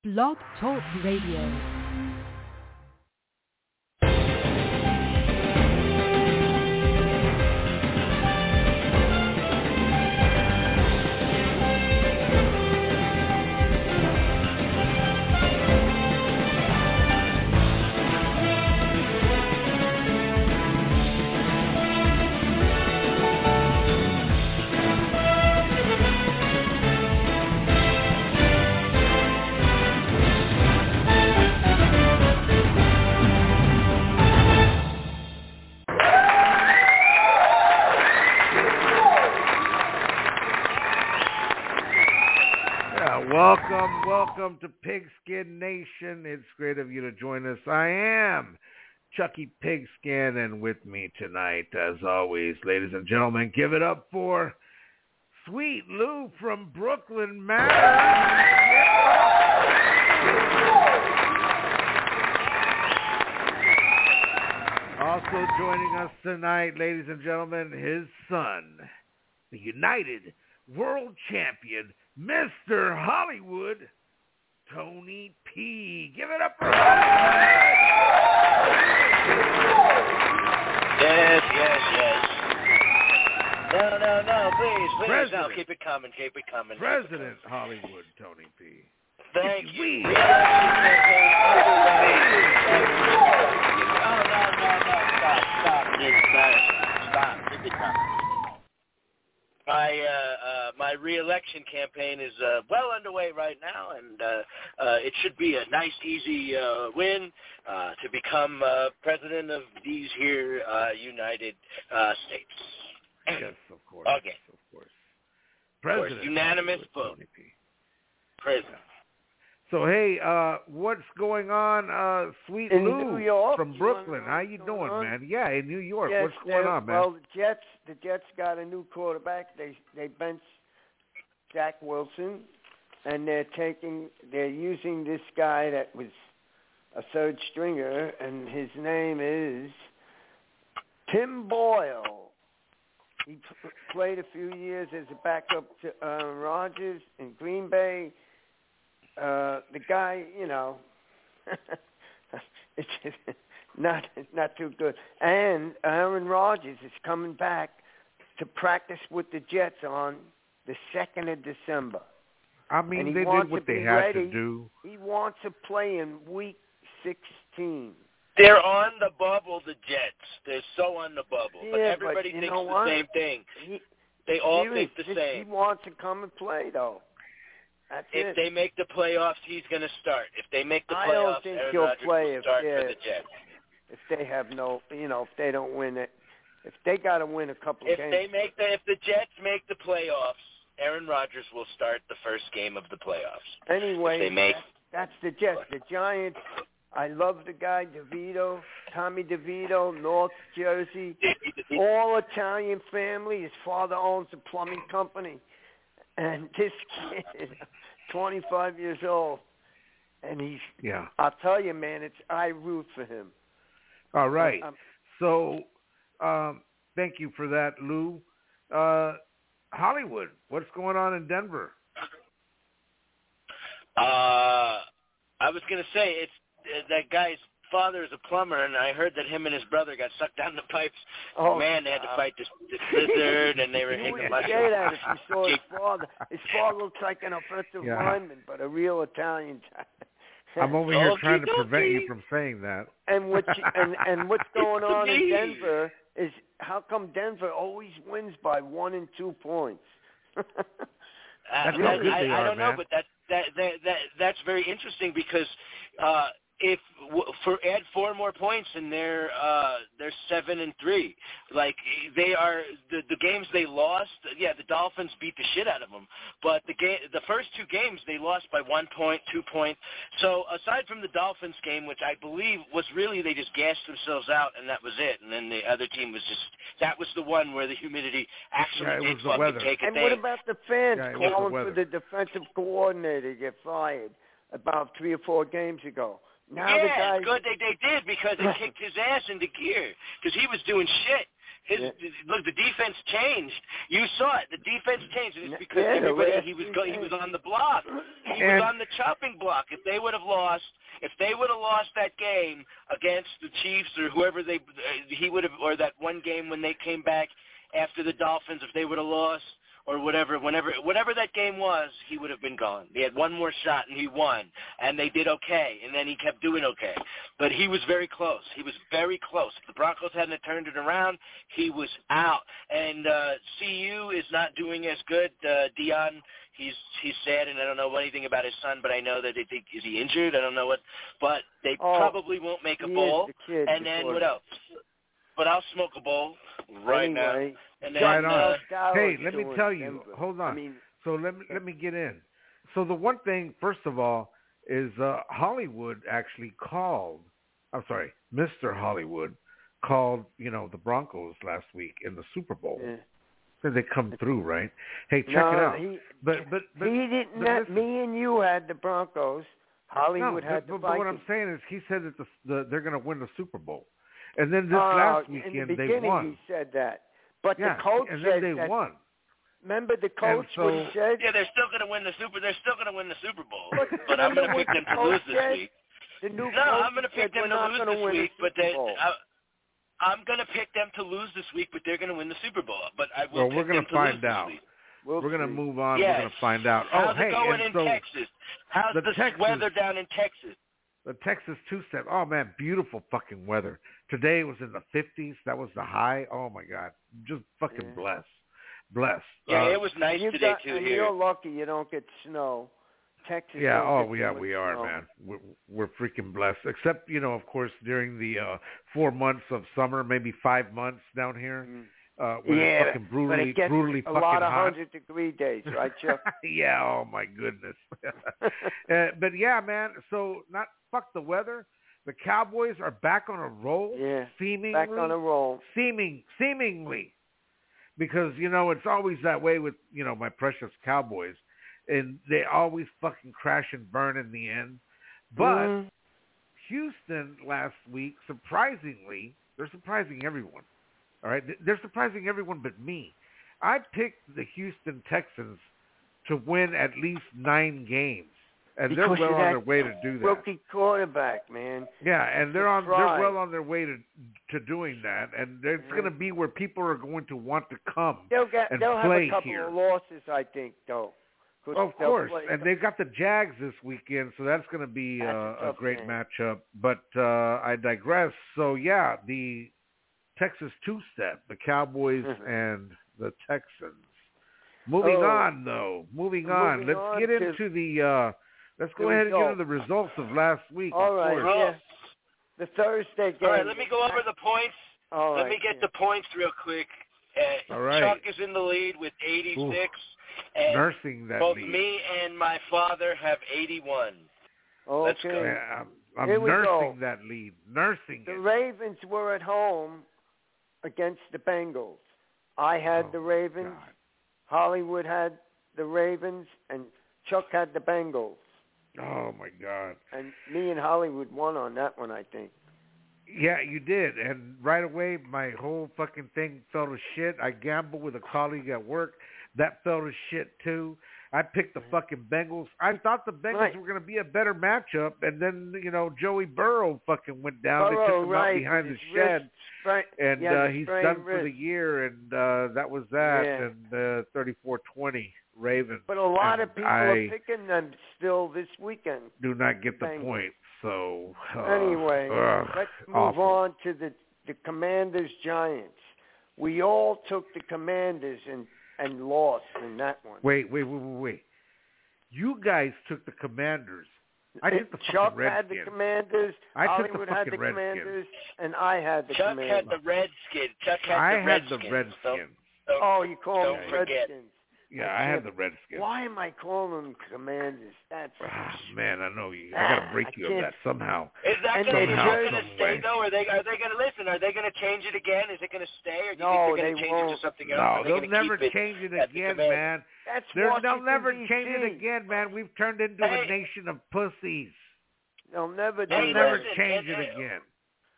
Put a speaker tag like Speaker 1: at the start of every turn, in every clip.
Speaker 1: Blog Talk Radio.
Speaker 2: Welcome to Pigskin Nation. It's great of you to join us. I am Chucky Pigskin, and with me tonight, as always, ladies and gentlemen, give it up for Sweet Lou from Brooklyn, Maryland. Also joining us tonight, ladies and gentlemen, his son, the United World Champion, Mr. Hollywood, Tony P. Give it up for Hollywood!
Speaker 3: Yes. No, please,
Speaker 2: President.
Speaker 3: no, keep it coming.
Speaker 2: President Hollywood, Tony P.
Speaker 3: Thank you.
Speaker 2: No,
Speaker 3: stop, keep it coming. My re-election campaign is well underway right now, and it should be a nice, easy win to become president of these here United States.
Speaker 2: Yes, of course.
Speaker 3: Okay.
Speaker 2: Of course.
Speaker 3: President. Of course, unanimous vote. President.
Speaker 2: So, hey, what's going on, Sweet
Speaker 4: in
Speaker 2: Lou
Speaker 4: New York,
Speaker 2: from Brooklyn? How you doing, man? Yeah, in New York.
Speaker 4: Yes,
Speaker 2: what's going on, man?
Speaker 4: Well, the Jets got a new quarterback. They benched Zach Wilson, and they're using this guy that was a third stringer, and his name is Tim Boyle. He played a few years as a backup to Aaron Rodgers in Green Bay. The guy, it's just not too good. And Aaron Rodgers is coming back to practice with the Jets on the 2nd of December.
Speaker 2: I mean, they did what they had to do.
Speaker 4: He wants to play in Week 16.
Speaker 3: They're on the bubble, the Jets. They're so on the bubble.
Speaker 4: Yeah,
Speaker 3: but everybody thinks the same thing. They all think the same.
Speaker 4: He wants to come and play, though.
Speaker 3: If they make the playoffs, he's going to start. If they make the playoffs,
Speaker 4: I don't think
Speaker 3: Aaron
Speaker 4: he'll
Speaker 3: Rodgers
Speaker 4: play
Speaker 3: will start for the Jets.
Speaker 4: If they have if they don't win it, if they got to win a couple of games.
Speaker 3: If the Jets make the playoffs, Aaron Rodgers will start the first game of the playoffs.
Speaker 4: Anyway, that's the Jets. The Giants, I love the guy DeVito, Tommy DeVito, North Jersey, all Italian family. His father owns a plumbing company. And this kid, 25 years old, and I'll tell you, man, I root for him.
Speaker 2: All right. So, thank you for that, Lou. Hollywood, what's going on in Denver?
Speaker 3: I was going to say, it's that guy's father is a plumber, and I heard that him and his brother got sucked down the pipes.
Speaker 4: Oh,
Speaker 3: man, they had to fight this lizard, and they were hitting
Speaker 4: him. You say that if you saw his father. His father looks like an offensive lineman, but a real Italian type.
Speaker 2: I'm over here trying to prevent you from saying that.
Speaker 4: And what's going on in Denver is how come Denver always wins by 1 and 2 points?
Speaker 2: That's how good they are,
Speaker 3: I don't know,
Speaker 2: man.
Speaker 3: but that's very interesting because add 4 more points and they're 7-3. Like they are the games they lost. Yeah, the Dolphins beat the shit out of them. But the first 2 games they lost by 1 point, 2 points. So aside from the Dolphins game, which I believe was really they just gassed themselves out and that was it. And then the other team was that was the one where the humidity actually did fucking take a
Speaker 4: And
Speaker 3: day.
Speaker 4: what about the fans calling
Speaker 2: the
Speaker 4: for the defensive coordinator to get fired about 3 or 4 games ago? Now
Speaker 3: it's good they did because it kicked his ass into gear because he was doing shit. Look, the defense changed. You saw it. The defense changed. It's because he was on the block. He was on the chopping block. If they would have lost that game against the Chiefs or whoever he would have, or that one game when they came back after the Dolphins, if they would have lost or whatever that game was, he would have been gone. They had one more shot and he won, and they did okay, and then he kept doing okay. But he was very close. He was very close. If the Broncos hadn't turned it around, he was out. And CU is not doing as good. Dion, he's sad, and I don't know anything about his son, but I know that is he injured? I don't know what. But they probably won't make a bowl. And then what else? But I'll smoke a bowl right now. And then,
Speaker 2: right on. Hey, let me tell you. Hold on. So let me get in. So the one thing, first of all, is Hollywood actually called. I'm sorry, Mr. Hollywood called. The Broncos last week in the Super Bowl. Yeah. Said they come through, right? Hey, check it out. But
Speaker 4: he didn't. Me and you had the Broncos. Hollywood had the Vikings.
Speaker 2: But what I'm saying is, he said that they're going to win the Super Bowl. And then this last weekend
Speaker 4: in the
Speaker 2: they won.
Speaker 4: He said that, but the coach
Speaker 2: and
Speaker 4: said
Speaker 2: then they won.
Speaker 4: Remember the coach what he said?
Speaker 3: Yeah, they're still going to win the Super. They're still going to win the Super Bowl. But I'm going to pick them to lose this week. I'm going to pick them to lose this week, but I'm going to pick them to lose this week. But they're going to win the Super Bowl. But I will.
Speaker 2: Well, we're going to find out. We're going to move on.
Speaker 3: Yes.
Speaker 2: We're going to find out.
Speaker 3: How's it going in Texas? How's the weather down in Texas?
Speaker 2: The Texas two-step. Oh, man, beautiful fucking weather. Today was in the 50s. That was the high. Oh, my God. Just fucking blessed.
Speaker 3: Yeah, it was nice today, too, here.
Speaker 4: You're lucky you don't get snow. Texas.
Speaker 2: Yeah, we are, man. We're freaking blessed. Except, of course, during the 4 months of summer, maybe 5 months down here. When it's fucking brutally fucking hot.
Speaker 4: A lot of 100-degree days, right, Chuck?
Speaker 2: Yeah, oh my goodness. But yeah, man, so fuck the weather. The Cowboys are back on a roll.
Speaker 4: Yeah,
Speaker 2: seemingly.
Speaker 4: Back on a roll.
Speaker 2: Seemingly. Because, it's always that way with, my precious Cowboys. And they always fucking crash and burn in the end. But Houston last week, surprisingly, they're surprising everyone. All right, they're surprising everyone but me. I picked the Houston Texans to win at least 9 games, and they're well on their way to do that.
Speaker 4: Rookie quarterback, man.
Speaker 2: Yeah, and they're well on their way to doing that, and it's going to be where people are going to want to come
Speaker 4: they'll
Speaker 2: play
Speaker 4: have a couple
Speaker 2: here.
Speaker 4: of losses, I think, though.
Speaker 2: Of course, and they've got the Jags this weekend, so that's going to be a great matchup. But I digress. So yeah, the Texas two-step, the Cowboys and the Texans. Moving on. Let's get into the. Let's go ahead and get into the results of last week.
Speaker 4: All right. Yeah. The Thursday game.
Speaker 3: All right. Let me go over the points. Let me get the points real quick.
Speaker 2: All right.
Speaker 3: Chuck is in the lead with 86.
Speaker 2: Ooh.
Speaker 3: And
Speaker 2: nursing that
Speaker 3: both
Speaker 2: lead.
Speaker 3: me and my father have 81.
Speaker 4: Okay.
Speaker 3: Let's go.
Speaker 2: Yeah, I'm nursing that lead.
Speaker 4: The Ravens were at home against the Bengals. I had the Ravens.
Speaker 2: God.
Speaker 4: Hollywood had the Ravens, and Chuck had the Bengals.
Speaker 2: Oh, my God.
Speaker 4: And me and Hollywood won on that one, I think.
Speaker 2: Yeah, you did. And right away, my whole fucking thing fell to shit. I gambled with a colleague at work. That fell to shit, too. I picked the fucking Bengals. I thought the Bengals were going to be a better matchup, and then, Joey Burrow fucking went down. They took him out behind the shed, and he's done for the year, and that was that, and 34-20 Ravens.
Speaker 4: But a lot of people are picking them still this weekend.
Speaker 2: Do not get the point, so...
Speaker 4: anyway, let's move on to the Commanders-Giants. We all took the Commanders and lost in that one.
Speaker 2: Wait. You guys took the Commanders. I took the
Speaker 4: Chuck
Speaker 2: fucking Redskins.
Speaker 4: had the Commanders.
Speaker 2: Hollywood
Speaker 4: had the Commanders, and I had the Commanders.
Speaker 3: Chuck had the Redskins.
Speaker 2: I had the Redskins.
Speaker 4: You call them Redskins.
Speaker 2: Yeah, I had the Redskins.
Speaker 4: Why am I calling them Commanders? That's
Speaker 2: man, I know you. I got to break you of that somehow.
Speaker 3: Is that going to stay though? Are they going to listen? Are they going to change it again? Is it going to stay, or do you think they're going to change it to something else?
Speaker 2: No, they'll never change it again, man. They'll never change it again, man. We've turned into a nation of pussies.
Speaker 4: They'll never
Speaker 2: change it again.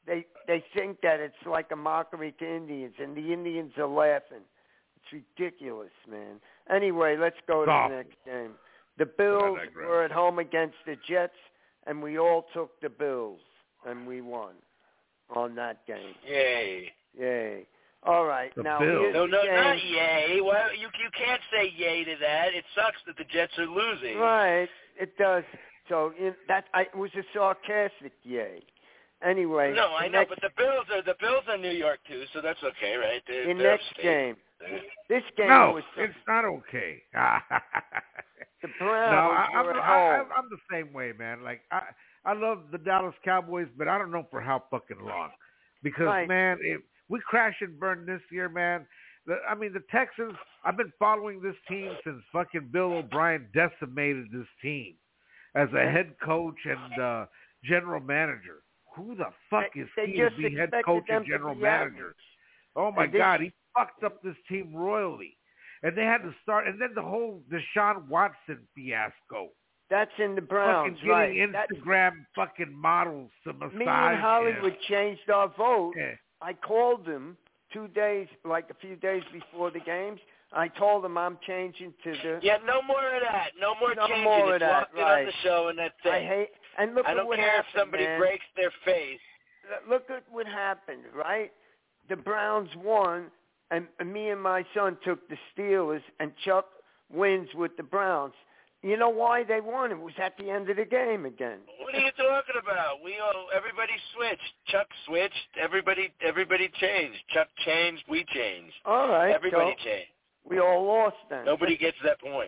Speaker 4: they think that it's like a mockery to Indians, and the Indians are laughing. It's ridiculous, man. Anyway, let's go to the next game. The Bills were at home against the Jets, and we all took the Bills, and we won on that game. Yay. All right.
Speaker 2: The
Speaker 4: now,
Speaker 2: Bills.
Speaker 3: No, not yay. Well, you can't say yay to that. It sucks that the Jets are losing.
Speaker 4: Right. It does. So it was a sarcastic yay. Anyway.
Speaker 3: No, I know, but the Bills are New York too, so that's okay, right?
Speaker 4: The next game. This game was.
Speaker 2: No, it's not okay.
Speaker 4: The Browns were at home.
Speaker 2: I'm the same way, man. Like I love the Dallas Cowboys, but I don't know for how fucking long. Because man, we crash and burn this year, man. The Texans. I've been following this team since fucking Bill O'Brien decimated this team as a head coach and general manager. Who the fuck is he to be head coach and general manager? Oh my God, he fucked up this team royally. And they had to start, and then the whole Deshaun Watson fiasco.
Speaker 4: That's in the Browns,
Speaker 2: fucking getting Instagram fucking models to massage.
Speaker 4: Me and Hollywood changed our vote.
Speaker 2: Yeah.
Speaker 4: I called them 2 days, like a few days before the games. I told them I'm changing to the.
Speaker 3: Yeah, no more of that. No more changing.
Speaker 4: More of
Speaker 3: it's
Speaker 4: that.
Speaker 3: locked in on the show, and that's it. I don't care if somebody breaks their face.
Speaker 4: Look at what happened, right? The Browns won, and me and my son took the Steelers, and Chuck wins with the Browns. You know why they won? It was at the end of the game again.
Speaker 3: What are you talking about? Everybody switched. Chuck switched. Everybody changed. Chuck changed. We changed.
Speaker 4: All right.
Speaker 3: Everybody changed.
Speaker 4: We all lost then.
Speaker 3: Nobody gets that point.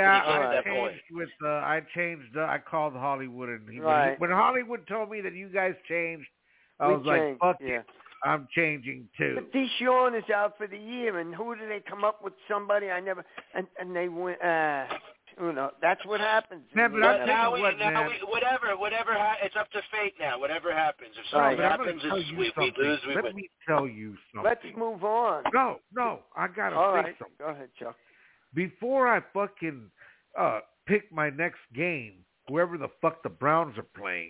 Speaker 2: I changed. I called Hollywood, and when Hollywood told me that you guys changed, I was like, "Fuck it, I'm changing too."
Speaker 4: But Deshaun is out for the year, and who do they come up with? Somebody I never, and they went. That's what happens.
Speaker 2: Man, but
Speaker 3: whatever. It's up to fate now. Whatever happens, if something happens, we lose.
Speaker 2: Let me tell you something.
Speaker 4: Let's move on.
Speaker 2: No, I gotta say something.
Speaker 4: Go ahead, Chuck.
Speaker 2: Before I fucking pick my next game, whoever the fuck the Browns are playing,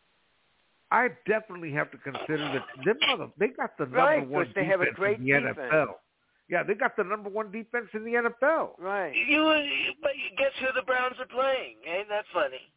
Speaker 2: I definitely have to consider that they got the number one defense
Speaker 4: have a great
Speaker 2: in the
Speaker 4: defense.
Speaker 2: NFL. Yeah, they got the number one defense in the NFL.
Speaker 4: Right.
Speaker 3: But guess who the Browns are playing? Ain't that funny?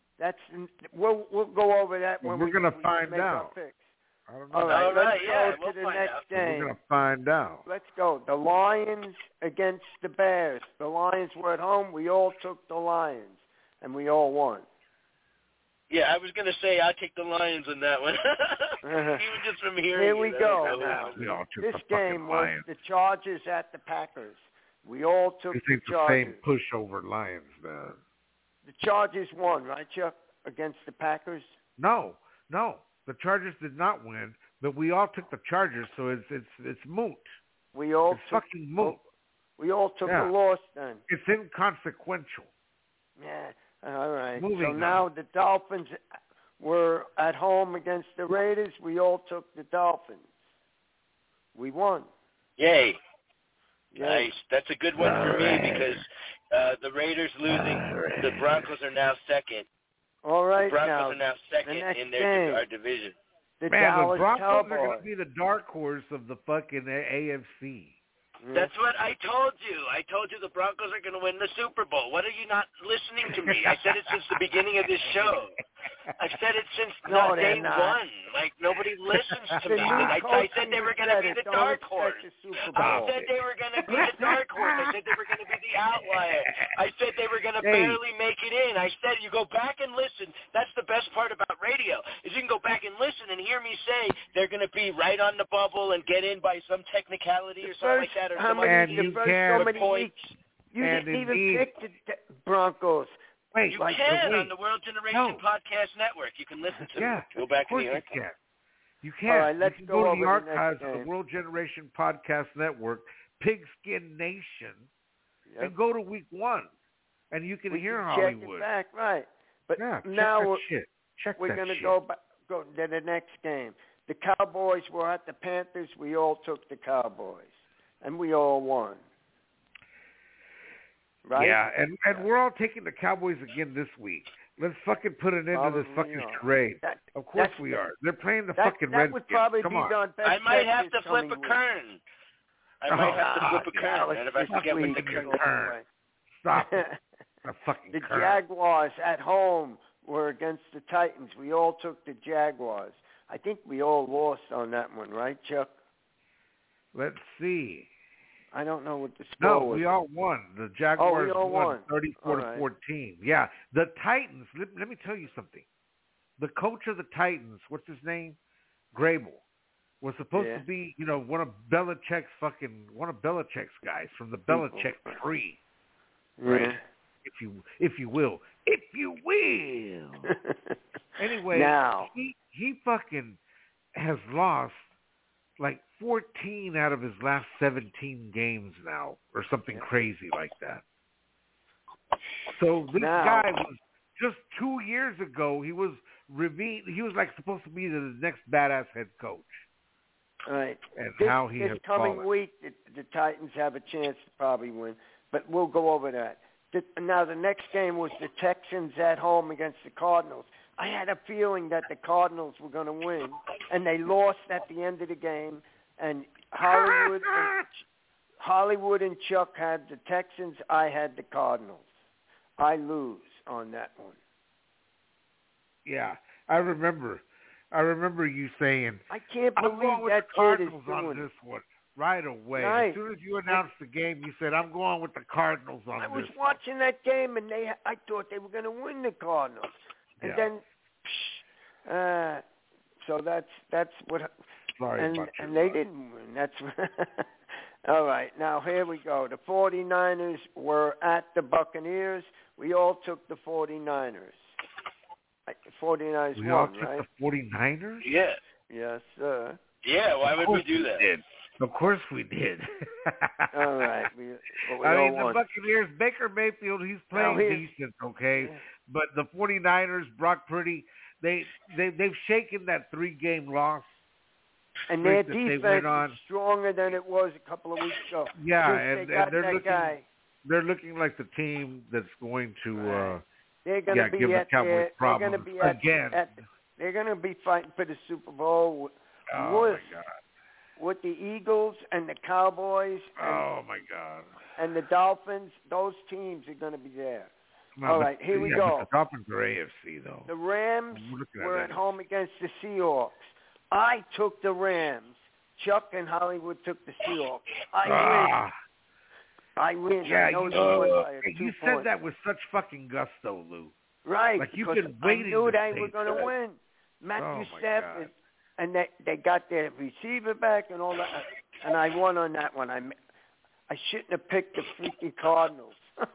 Speaker 4: We'll go over that when
Speaker 2: we're gonna find
Speaker 4: make
Speaker 2: out.
Speaker 4: our picks.
Speaker 2: I don't know.
Speaker 4: All right, let's go
Speaker 3: we'll
Speaker 4: to the next game.
Speaker 2: We're gonna find out.
Speaker 4: Let's go. The Lions against the Bears. The Lions were at home. We all took the Lions, and we all won.
Speaker 3: Yeah, I was going to say I'll take the Lions on that one. Even just from hearing
Speaker 4: Here we go.
Speaker 2: Now.
Speaker 4: This game was the Chargers at the Packers. We all took the Chargers.
Speaker 2: The same pushover Lions, man.
Speaker 4: The Chargers won, right, Chuck, against the Packers?
Speaker 2: No. The Chargers did not win, but we all took the Chargers, so it's moot. It's fucking moot.
Speaker 4: We all took a loss then.
Speaker 2: It's inconsequential.
Speaker 4: Yeah. All right.
Speaker 2: Moving on.
Speaker 4: Now the Dolphins were at home against the Raiders. We all took the Dolphins. We won.
Speaker 3: Yay. Nice. That's a good one for me because the Raiders losing, the Broncos are now second.
Speaker 4: All right.
Speaker 3: The Broncos are now second in our division.
Speaker 4: The Dallas
Speaker 2: Broncos
Speaker 4: Cowboys
Speaker 2: are going to be the dark horse of the fucking AFC.
Speaker 3: That's what I told you. I told you the Broncos are going to win the Super Bowl. What are you not listening to me? I said it since the beginning of this show. I've said it since day one. Like, nobody listens to me. I said they were going to be the dark horse. I said they were going to be the dark horse. I said they were going to be the outlier. I said they were going to barely make it in. I said you go back and listen. That's the best part about radio is you can go back and listen and hear me say they're going to be right on the bubble and get in by some technicality or something like that.
Speaker 2: You
Speaker 4: didn't even pick the Broncos.
Speaker 3: You can on the World Generation Podcast Network. You can listen to it. Go back in the archives.
Speaker 2: You can.
Speaker 4: All right, let's
Speaker 2: go to the
Speaker 4: archives
Speaker 2: of the World Generation Podcast Network, Pigskin Nation, and go to week 1, and you can hear Hollywood.
Speaker 4: Check it back, right? But
Speaker 2: now
Speaker 4: we're going to go to the next game. The Cowboys were at the Panthers. We all took the Cowboys, and we all won. Right?
Speaker 2: Yeah, and we're all taking the Cowboys again this week. Let's fucking put an end to this
Speaker 4: Probably
Speaker 2: fucking
Speaker 4: are.
Speaker 2: charade. Of course
Speaker 4: That's-
Speaker 2: we are. They're playing the
Speaker 4: That
Speaker 2: fucking
Speaker 4: that
Speaker 2: Redskins.
Speaker 4: would probably
Speaker 2: Come
Speaker 4: be
Speaker 2: on.
Speaker 4: our best
Speaker 3: I might
Speaker 4: bet
Speaker 3: have
Speaker 4: this
Speaker 3: to flip
Speaker 4: coming
Speaker 3: a
Speaker 4: week.
Speaker 3: kern. I might have to flip a
Speaker 2: God,
Speaker 3: kern.
Speaker 4: Alex,
Speaker 3: And if I
Speaker 4: this
Speaker 3: forget with
Speaker 4: week
Speaker 3: the
Speaker 2: Fucking
Speaker 3: kern.
Speaker 4: all the
Speaker 2: kern.
Speaker 4: way.
Speaker 2: Stop it. A fucking
Speaker 4: The
Speaker 2: kern.
Speaker 4: Jaguars at home were against the Titans. We all took the Jaguars. I think we all lost on that one, right, Chuck?
Speaker 2: Let's see.
Speaker 4: I don't know what the score
Speaker 2: No,
Speaker 4: was.
Speaker 2: we all won. The Jaguars
Speaker 4: all
Speaker 2: won
Speaker 4: won.
Speaker 2: 34
Speaker 4: All
Speaker 2: to
Speaker 4: right.
Speaker 2: 14. Yeah, the Titans. Let me tell you something. The coach of the Titans, what's his name? Grable, was supposed to be, one of Belichick's guys from the Belichick tree, right? If you will. Anyway,
Speaker 4: now
Speaker 2: he fucking has lost like 14 out of his last 17 games now, or something crazy like that. So this guy was just 2 years ago. He was like supposed to be the next badass head coach.
Speaker 4: Right.
Speaker 2: And
Speaker 4: this
Speaker 2: how he has
Speaker 4: coming
Speaker 2: fallen.
Speaker 4: week, the Titans have a chance to probably win, but we'll go over that. Now the next game was the Texans at home against the Cardinals. I had a feeling that the Cardinals were going to win, and they lost at the end of the game. And Hollywood and Chuck had the Texans. I had the Cardinals. I lose on that one.
Speaker 2: Yeah, I remember you saying,
Speaker 4: I can't
Speaker 2: I'm
Speaker 4: believe
Speaker 2: going with
Speaker 4: that
Speaker 2: the
Speaker 4: kid is
Speaker 2: Cardinals on
Speaker 4: doing
Speaker 2: this one right away.
Speaker 4: Right.
Speaker 2: As soon as you announced the game, you said, I'm going with the Cardinals on this
Speaker 4: I was
Speaker 2: one.
Speaker 4: watching that game, and I thought they were going to win the Cardinals. And then, so that's what.
Speaker 2: Sorry
Speaker 4: and
Speaker 2: about
Speaker 4: and they didn't win. That's all right. Now here we go. The 49ers were at the Buccaneers. We all took the 49ers. The 49ers
Speaker 2: We
Speaker 4: won,
Speaker 2: all took
Speaker 4: right?
Speaker 2: the 49ers?
Speaker 3: Yeah.
Speaker 4: Yes, sir.
Speaker 3: Yeah, why would we do that?
Speaker 2: Of course we did.
Speaker 4: All right.
Speaker 2: The Buccaneers, Baker Mayfield, he's playing decent, okay?
Speaker 4: Yeah.
Speaker 2: But the 49ers, Brock Purdy, they've shaken that 3-game loss.
Speaker 4: And their
Speaker 2: that they
Speaker 4: defense
Speaker 2: went on.
Speaker 4: is stronger than it was a couple of weeks ago.
Speaker 2: Yeah,
Speaker 4: and
Speaker 2: they're looking like the team that's going to
Speaker 4: they're going to be
Speaker 2: give the
Speaker 4: at
Speaker 2: Cowboys problems again.
Speaker 4: They're going to be fighting for the Super Bowl with the Eagles and the Cowboys. And,
Speaker 2: my God.
Speaker 4: And the Dolphins. Those teams are going to be there.
Speaker 2: No,
Speaker 4: all right, here we go.
Speaker 2: But the Dolphins are AFC, though.
Speaker 4: The Rams were at home against the Seahawks. I took the Rams. Chuck and Hollywood took the Seahawks. I win.
Speaker 2: Yeah,
Speaker 4: I know you won by a 2
Speaker 2: you said that with such fucking gusto, Lou.
Speaker 4: Right.
Speaker 2: Like you've
Speaker 4: because
Speaker 2: been waiting.
Speaker 4: I knew
Speaker 2: to
Speaker 4: they were going to win. Matthew
Speaker 2: my
Speaker 4: Stafford.
Speaker 2: God.
Speaker 4: And they got their receiver back and all that. And I won on that one. I shouldn't have picked the freaking Cardinals.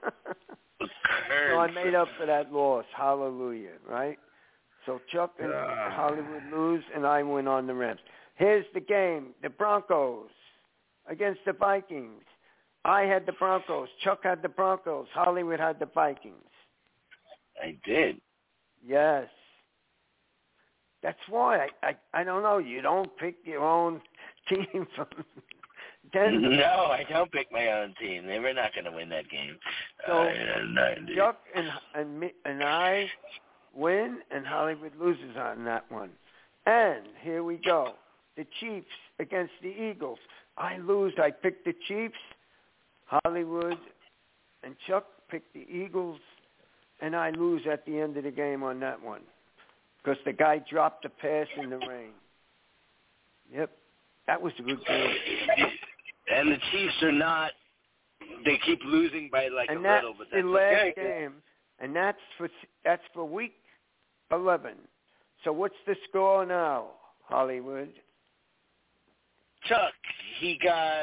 Speaker 4: So I made up for that loss. Hallelujah, right? So Chuck and Hollywood lose, and I win on the Rams. Here's the game. The Broncos against the Vikings. I had the Broncos. Chuck had the Broncos. Hollywood had the Vikings.
Speaker 3: I did.
Speaker 4: Yes. That's why I don't know. You don't pick your own team from Denver.
Speaker 3: No, I don't pick my own team. They were not going to win that game.
Speaker 4: So Chuck and I win, and Hollywood loses on that one. And here we go. The Chiefs against the Eagles. I lose. I pick the Chiefs. Hollywood and Chuck pick the Eagles, and I lose at the end of the game on that one because the guy dropped the pass in the rain. Yep, that was a good game.
Speaker 3: And the Chiefs are not. They keep losing by like
Speaker 4: and
Speaker 3: a little, but that's
Speaker 4: the last
Speaker 3: okay.
Speaker 4: game, and that's for week 11. So what's the score now, Hollywood?
Speaker 3: Chuck, he got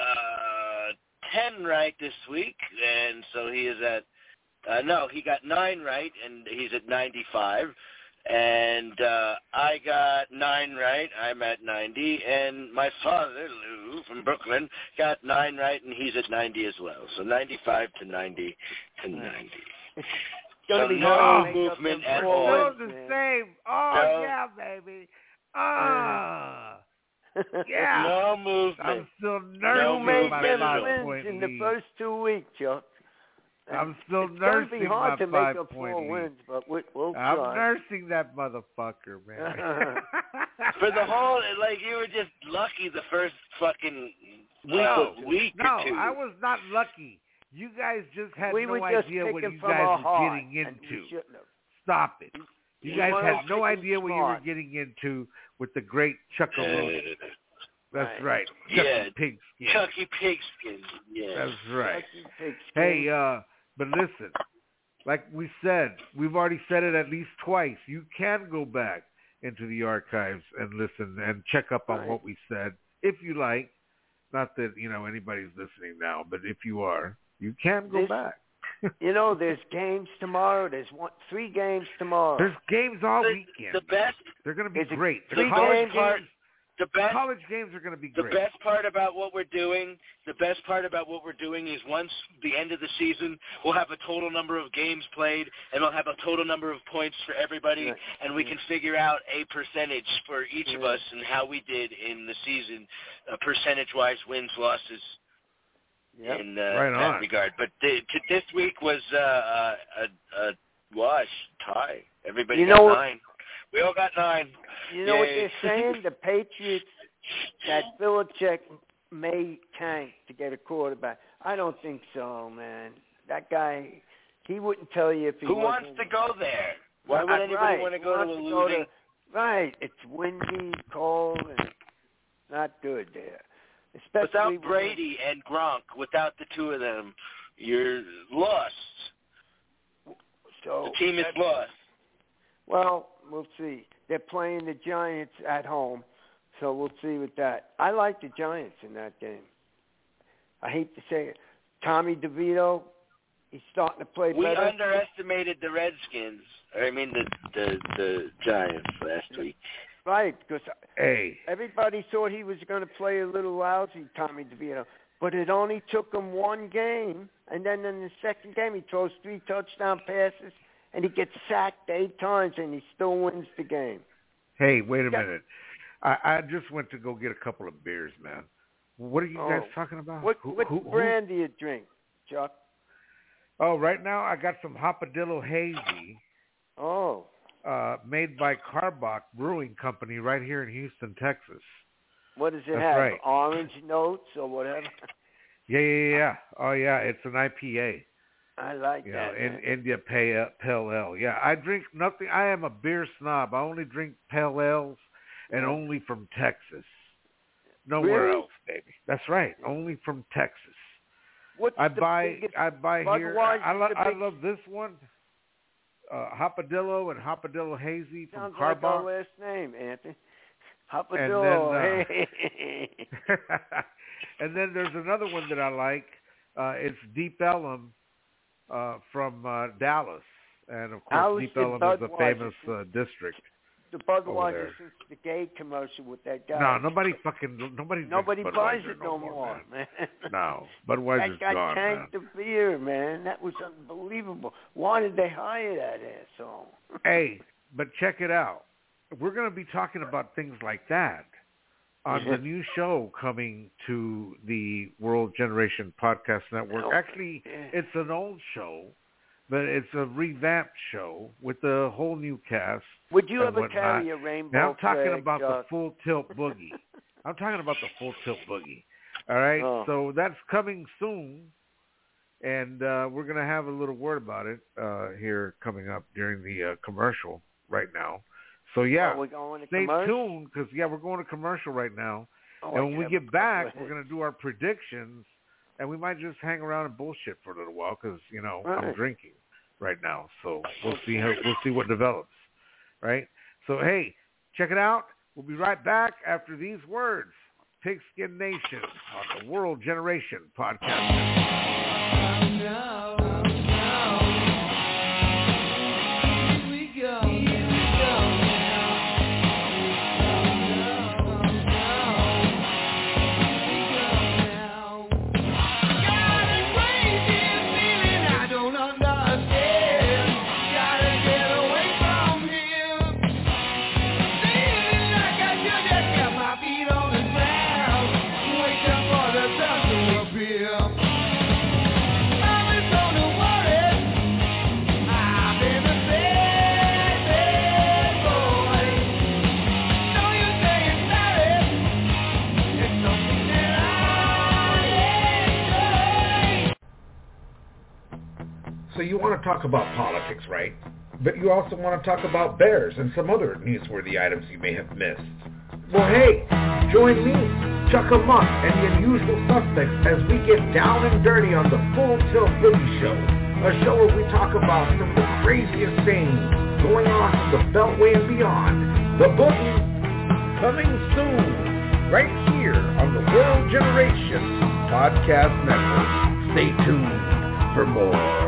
Speaker 3: 10 right this week, and so he is at he got 9 right, and he's at 95. And I got 9 right. I'm at 90. And my father, Lou, from Brooklyn, got 9 right, and he's at 90 as well. So 95 to 90 to 90.
Speaker 4: So
Speaker 3: no movement at all.
Speaker 2: Still the same. Oh, yeah, baby. Yeah.
Speaker 3: No movement.
Speaker 2: I'm still nervous
Speaker 3: about
Speaker 2: my
Speaker 3: them
Speaker 2: last
Speaker 4: wins
Speaker 2: point
Speaker 4: in the first 2 weeks, Chuck.
Speaker 2: I'm still
Speaker 4: it's gonna
Speaker 2: nursing
Speaker 4: be hard
Speaker 2: my
Speaker 4: to make up
Speaker 2: 5-point
Speaker 4: 4
Speaker 2: lead.
Speaker 4: wins, but we'll
Speaker 2: I'm
Speaker 4: try.
Speaker 2: nursing that motherfucker, man.
Speaker 3: For the whole, like, you were just lucky the first fucking week or two.
Speaker 2: I was not lucky. You guys just had
Speaker 4: we
Speaker 2: no
Speaker 4: were just
Speaker 2: idea what
Speaker 4: picking
Speaker 2: you
Speaker 4: from
Speaker 2: guys
Speaker 4: our
Speaker 2: were
Speaker 4: heart,
Speaker 2: getting
Speaker 4: and we
Speaker 2: into.
Speaker 4: shouldn't have.
Speaker 2: Stop it. You guys had no
Speaker 4: weren't
Speaker 2: idea what you were
Speaker 4: smart.
Speaker 2: getting into with the great Chuckaroo. That's right.
Speaker 3: Yeah.
Speaker 2: Chucky Pigskin.
Speaker 3: Chucky Pigskin. Yeah.
Speaker 2: That's right.
Speaker 4: Chucky Pigskin.
Speaker 2: Hey, but listen, like we said, we've already said it at least twice. You can go back into the archives and listen and check up on what we said, if you like. Not that, anybody's listening now, but if you are, you can go back.
Speaker 4: There's games tomorrow. There's 3 games tomorrow.
Speaker 2: There's games all weekend.
Speaker 3: The best.
Speaker 2: They're going to be great.
Speaker 3: The
Speaker 2: college games are going to be great.
Speaker 3: The best part about what we're doing is once the end of the season, we'll have a total number of games played, and we'll have a total number of points for everybody, and we can figure out a percentage for each of us and how we did in the season, percentage-wise, wins, losses.
Speaker 4: Yep.
Speaker 3: In that regard. But this week was a wash, tie. Everybody got 9. We all got 9.
Speaker 4: You know what they're saying? The Patriots, that Belichick may tank to get a quarterback. I don't think so, man. That guy, he wouldn't tell you if he
Speaker 3: Who wants to go there? Why would anybody want to go to a losing?
Speaker 4: Right. It's windy, cold, and not good there. Especially
Speaker 3: without Brady and Gronk, without the two of them, you're lost.
Speaker 4: So
Speaker 3: the team is lost.
Speaker 4: Well, we'll see. They're playing the Giants at home, so we'll see with that. I like the Giants in that game. I hate to say it. Tommy DeVito, he's starting to play better.
Speaker 3: We underestimated the Redskins. The Giants last week.
Speaker 4: Right, because everybody thought he was going to play a little lousy, Tommy DeVito. But it only took him 1 game, and then in the second game he throws 3 touchdown passes, and he gets sacked 8 times, and he still wins the game.
Speaker 2: Hey, wait a minute. I just went to go get a couple of beers, man. What are you guys talking about?
Speaker 4: What brand do you drink, Chuck?
Speaker 2: Oh, right now I got some Hopadillo Hazy.
Speaker 4: Oh.
Speaker 2: Made by Carbach Brewing Company right here in Houston, Texas.
Speaker 4: What does it
Speaker 2: That's
Speaker 4: have?
Speaker 2: Right.
Speaker 4: Orange notes or whatever?
Speaker 2: Yeah. Oh, yeah, it's an IPA.
Speaker 4: I like that.
Speaker 2: India Pale Ale. Yeah, I drink nothing. I am a beer snob. I only drink pale ales and only from Texas. Nowhere else, baby. That's right. Only from Texas. I buy here. I love this one. Hopadillo and Hopadillo Hazy from
Speaker 4: Sounds
Speaker 2: Carbach.
Speaker 4: like our last name, Anthony. Hopadillo.
Speaker 2: And then there's another one that I like. It's Deep Ellum from Dallas. And, of course, Deep Ellum is a famous district.
Speaker 4: The Budweiser since the gay commercial with that guy.
Speaker 2: No, nobody
Speaker 4: buys it no more, man.
Speaker 2: No, Budweiser's
Speaker 4: that guy
Speaker 2: gone,
Speaker 4: tanked the beer, man. That was unbelievable. Why did they hire that asshole?
Speaker 2: Hey, but check it out. We're going to be talking about things like that on the new show coming to the World Generation Podcast Network. Actually, it's an old show, but it's a revamped show with a whole new cast.
Speaker 4: Would you ever carry a rainbow
Speaker 2: Now I'm talking
Speaker 4: flag,
Speaker 2: about
Speaker 4: Chuck?
Speaker 2: the Full Tilt Boogie. I'm talking about the Full Tilt Boogie. All right? So that's coming soon, and we're going to have a little word about it here coming up during the commercial right now. So, yeah,
Speaker 4: we're going to
Speaker 2: stay
Speaker 4: commercial?
Speaker 2: tuned because, we're going to commercial right now. And when we get back, we're going to do our predictions, and we might just hang around and bullshit for a little while because, I'm drinking right now. So we'll see what develops, right? So, hey, check it out. We'll be right back after these words. Pigskin Nation on the World Generation Podcast.
Speaker 5: Here we go. Yeah.
Speaker 2: to talk about politics, right? But you also want to talk about bears and some other newsworthy items you may have missed. Well, hey, join me, Chuck Amok, and the Unusual Suspects as we get down and dirty on the Full Tilt Boogie Show, a show where we talk about some of the craziest things going on from the Beltway and beyond. The Boogie, coming soon, right here on the World Generation Podcast Network. Stay tuned for more.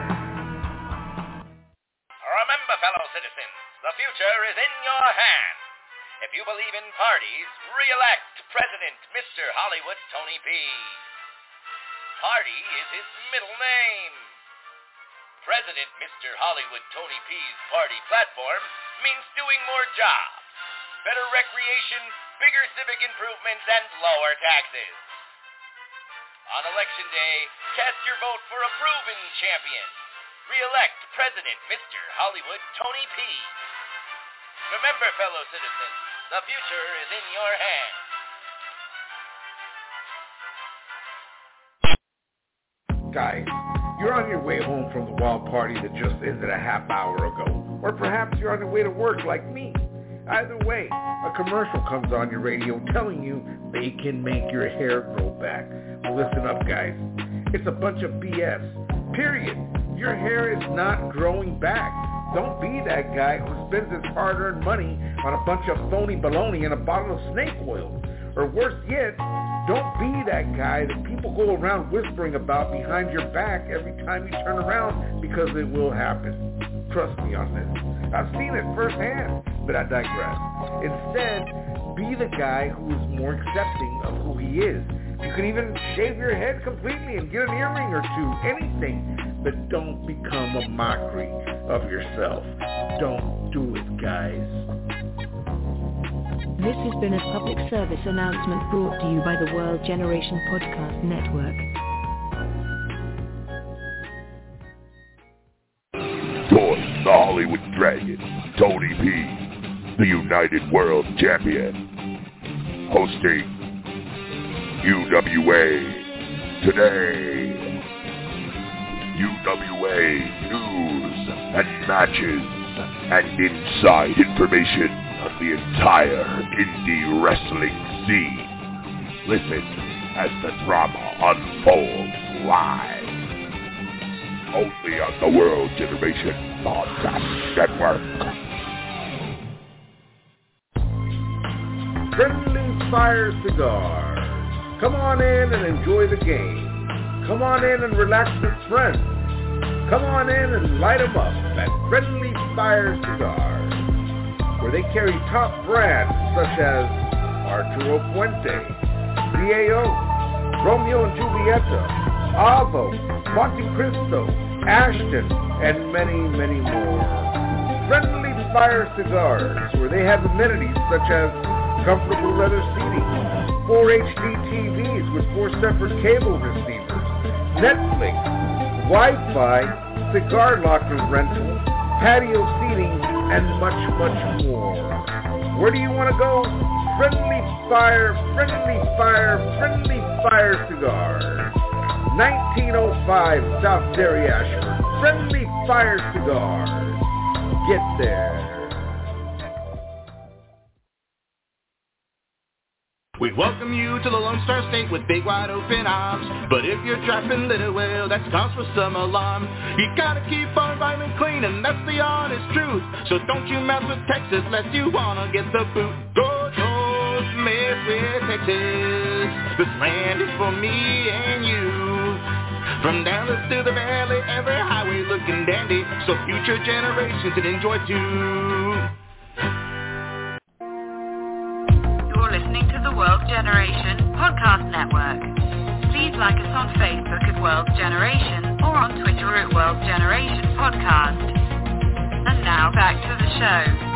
Speaker 5: Remember, fellow citizens, the future is in your hands. If you believe in parties, re-elect President Mr. Hollywood Tony P. Party is his middle name. President Mr. Hollywood Tony P's party platform means doing more jobs, better recreation, bigger civic improvements, and lower taxes. On Election Day, cast your vote for a proven champion. Re-elect President Mr. Hollywood Tony P. Remember, fellow citizens, the future is in your hands.
Speaker 2: Guys, you're on your way home from the wild party that just ended a half hour ago. Or perhaps you're on your way to work like me. Either way, a commercial comes on your radio telling you they can make your hair grow back. Well, listen up, guys. It's a bunch of BS. Period. Your hair is not growing back. Don't be that guy who spends his hard-earned money on a bunch of phony baloney and a bottle of snake oil. Or worse yet, don't be that guy that people go around whispering about behind your back every time you turn around, because it will happen. Trust me on this. I've seen it firsthand, but I digress. Instead, be the guy who is more accepting of who he is. You can even shave your head completely and get an earring or two, anything. But don't become a mockery of yourself. Don't do it, guys.
Speaker 1: This has been a public service announcement brought to you by the World Generation Podcast Network.
Speaker 6: Join the Hollywood Dragon, Tony P, the United World Champion, hosting UWA Today. UWA news and matches and inside information on the entire indie wrestling scene. Listen as the drama unfolds live. Only on the World Generation Podcast Network.
Speaker 2: Friendly Fire Cigars. Come on in and enjoy the game. Come on in and relax with friends. Come on in and light them up at Friendly Fire Cigars, where they carry top brands such as Arturo Fuente, Diego, Romeo and Julieta, Avo, Monte Cristo, Ashton, and many, many more. Friendly Fire Cigars, where they have amenities such as comfortable leather seating, 4 HD TVs with 4 separate cable receivers, Netflix, Wi-Fi, cigar locker rental, patio seating, and much, much more. Where do you want to go? Friendly Fire, Friendly Fire, Friendly Fire Cigars. 1905 South Derry Ashford. Friendly Fire Cigars. Get there.
Speaker 7: We welcome you to the Lone Star State with big wide open arms. But if you're trapping little, well, that's cause for some alarm. You gotta keep our environment clean, and that's the honest truth. So don't you mess with Texas unless you wanna get the boot. Go north, mess with Texas. This land is for me and you. From Dallas to the valley, every highway looking dandy, so future generations can enjoy too.
Speaker 8: Listening to the World Generation Podcast Network. Please like us on Facebook at World Generation or on Twitter at World Generation Podcast. And now back to the show.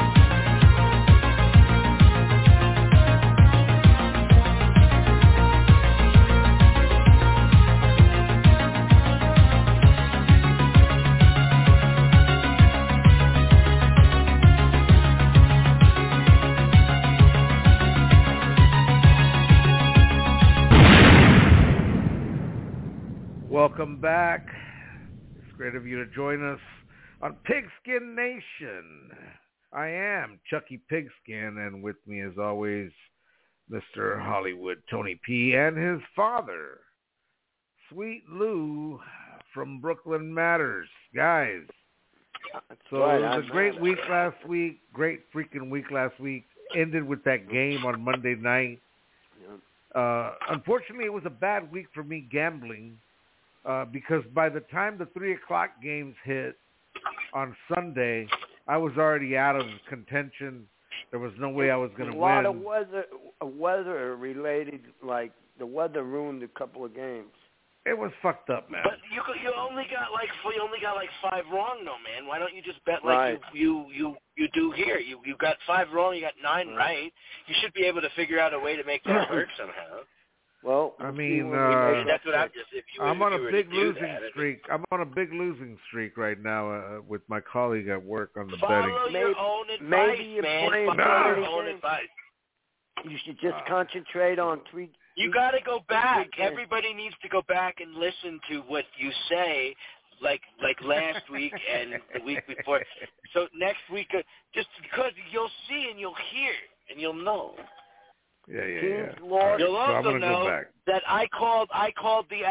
Speaker 2: Welcome back. It's great of you to join us on Pigskin Nation. I am Chucky Pigskin, and with me as always, Mr. Hollywood Tony P. and his father, Sweet Lou from Brooklyn Matters. Guys, so it was a great week last week, great freaking week last week. Ended with that game on Monday night. Unfortunately, it was a bad week for me gambling because by the time the 3 o'clock games hit on Sunday, I was already out of contention. There was no way I was going to win.
Speaker 4: A lot of weather related, like the weather ruined a couple of games.
Speaker 2: It was fucked up, man.
Speaker 3: But you only got like 5 wrong, though, man. Why don't you just bet like you do here? You got 5 wrong, you got 9 right. You should be able to figure out a way to make that work somehow.
Speaker 4: Well,
Speaker 2: I mean,
Speaker 3: that's what I'm just.
Speaker 2: I'm on a big losing streak. I'm on a big losing streak right now with my colleague at work on the betting.
Speaker 3: Follow your own advice, man. Follow your own advice.
Speaker 4: You should just concentrate on tweak.
Speaker 3: You got to go back. Everybody needs to go back and listen to what you say, like last week and the week before. So next week, just because you'll see and you'll hear and you'll know.
Speaker 2: Yeah.
Speaker 3: You'll also know that I called the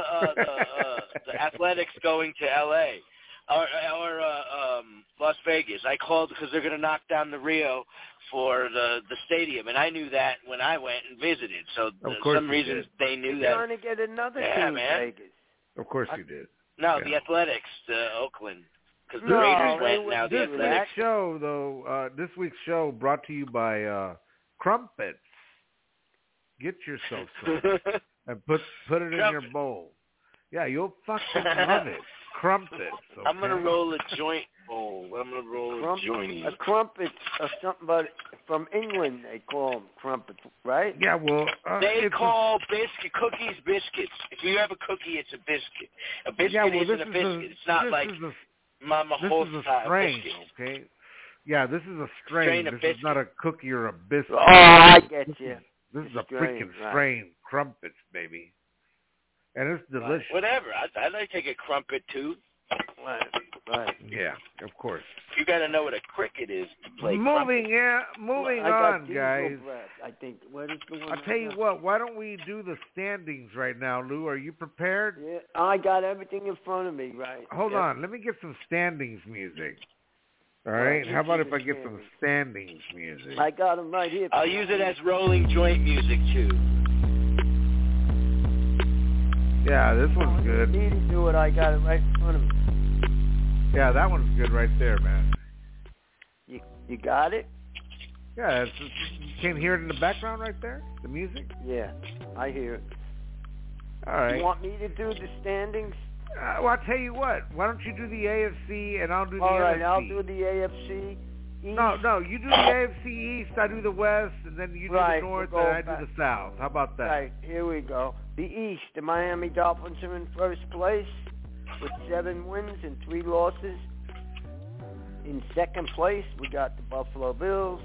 Speaker 3: Athletics going to L.A. or Las Vegas. I called because they're going to knock down the Rio for the stadium, and I knew that when I went and visited. So for some reason they knew that.
Speaker 4: You're trying to get another team,
Speaker 3: man.
Speaker 4: Vegas.
Speaker 2: Of course you did.
Speaker 3: No, the Athletics, Oakland, because the Raiders went. Now the Athletics.
Speaker 2: This week's show brought to you by Crumpets. Get yourself some and put it in your bowl. Yeah, you'll fucking love it. Crumpets. Okay?
Speaker 3: I'm gonna roll a joint bowl. I'm gonna roll a joint.
Speaker 4: A crumpet or something, but from England they call them crumpets, right?
Speaker 2: Yeah, well,
Speaker 3: they call cookies biscuits. If you have a cookie, it's a biscuit. A biscuit isn't a biscuit. It's not like Mama Holt style biscuit.
Speaker 2: Okay. Yeah, this is a strain. This is not a cookie or a biscuit.
Speaker 4: Oh, I get you.
Speaker 2: This is a freaking strain. Crumpets, baby. And it's delicious.
Speaker 3: Whatever. I'd like to take a crumpet, too.
Speaker 4: Right.
Speaker 2: Yeah, of course.
Speaker 3: You got to know what a cricket is to play
Speaker 2: Moving on, guys.
Speaker 4: I think. What is the one?
Speaker 2: I'll tell you what. Why don't we do the standings right now, Lou? Are you prepared?
Speaker 4: Yeah, I got everything in front of me, right.
Speaker 2: Hold on. Let me get some standings music. All right? How about if I get some standings music?
Speaker 4: I got them right here.
Speaker 3: I'll use it as rolling joint music, too.
Speaker 2: Yeah, this one's good.
Speaker 4: You need to do it. I got it right in front of me.
Speaker 2: Yeah, that one's good right there, man.
Speaker 4: You got it?
Speaker 2: Yeah, you can't hear it in the background right there? The music?
Speaker 4: Yeah, I hear it.
Speaker 2: All right.
Speaker 4: You want me to do the standings?
Speaker 2: Well, I'll tell you what. Why don't you do the AFC and I'll do the NFC?
Speaker 4: All right, I'll do the AFC East.
Speaker 2: No, you do the AFC East, I do the West, and then you do the North, and I do the South. How about that?
Speaker 4: Right, here we go. The East, the Miami Dolphins are in first place with 7 wins and 3 losses. In second place, we got the Buffalo Bills,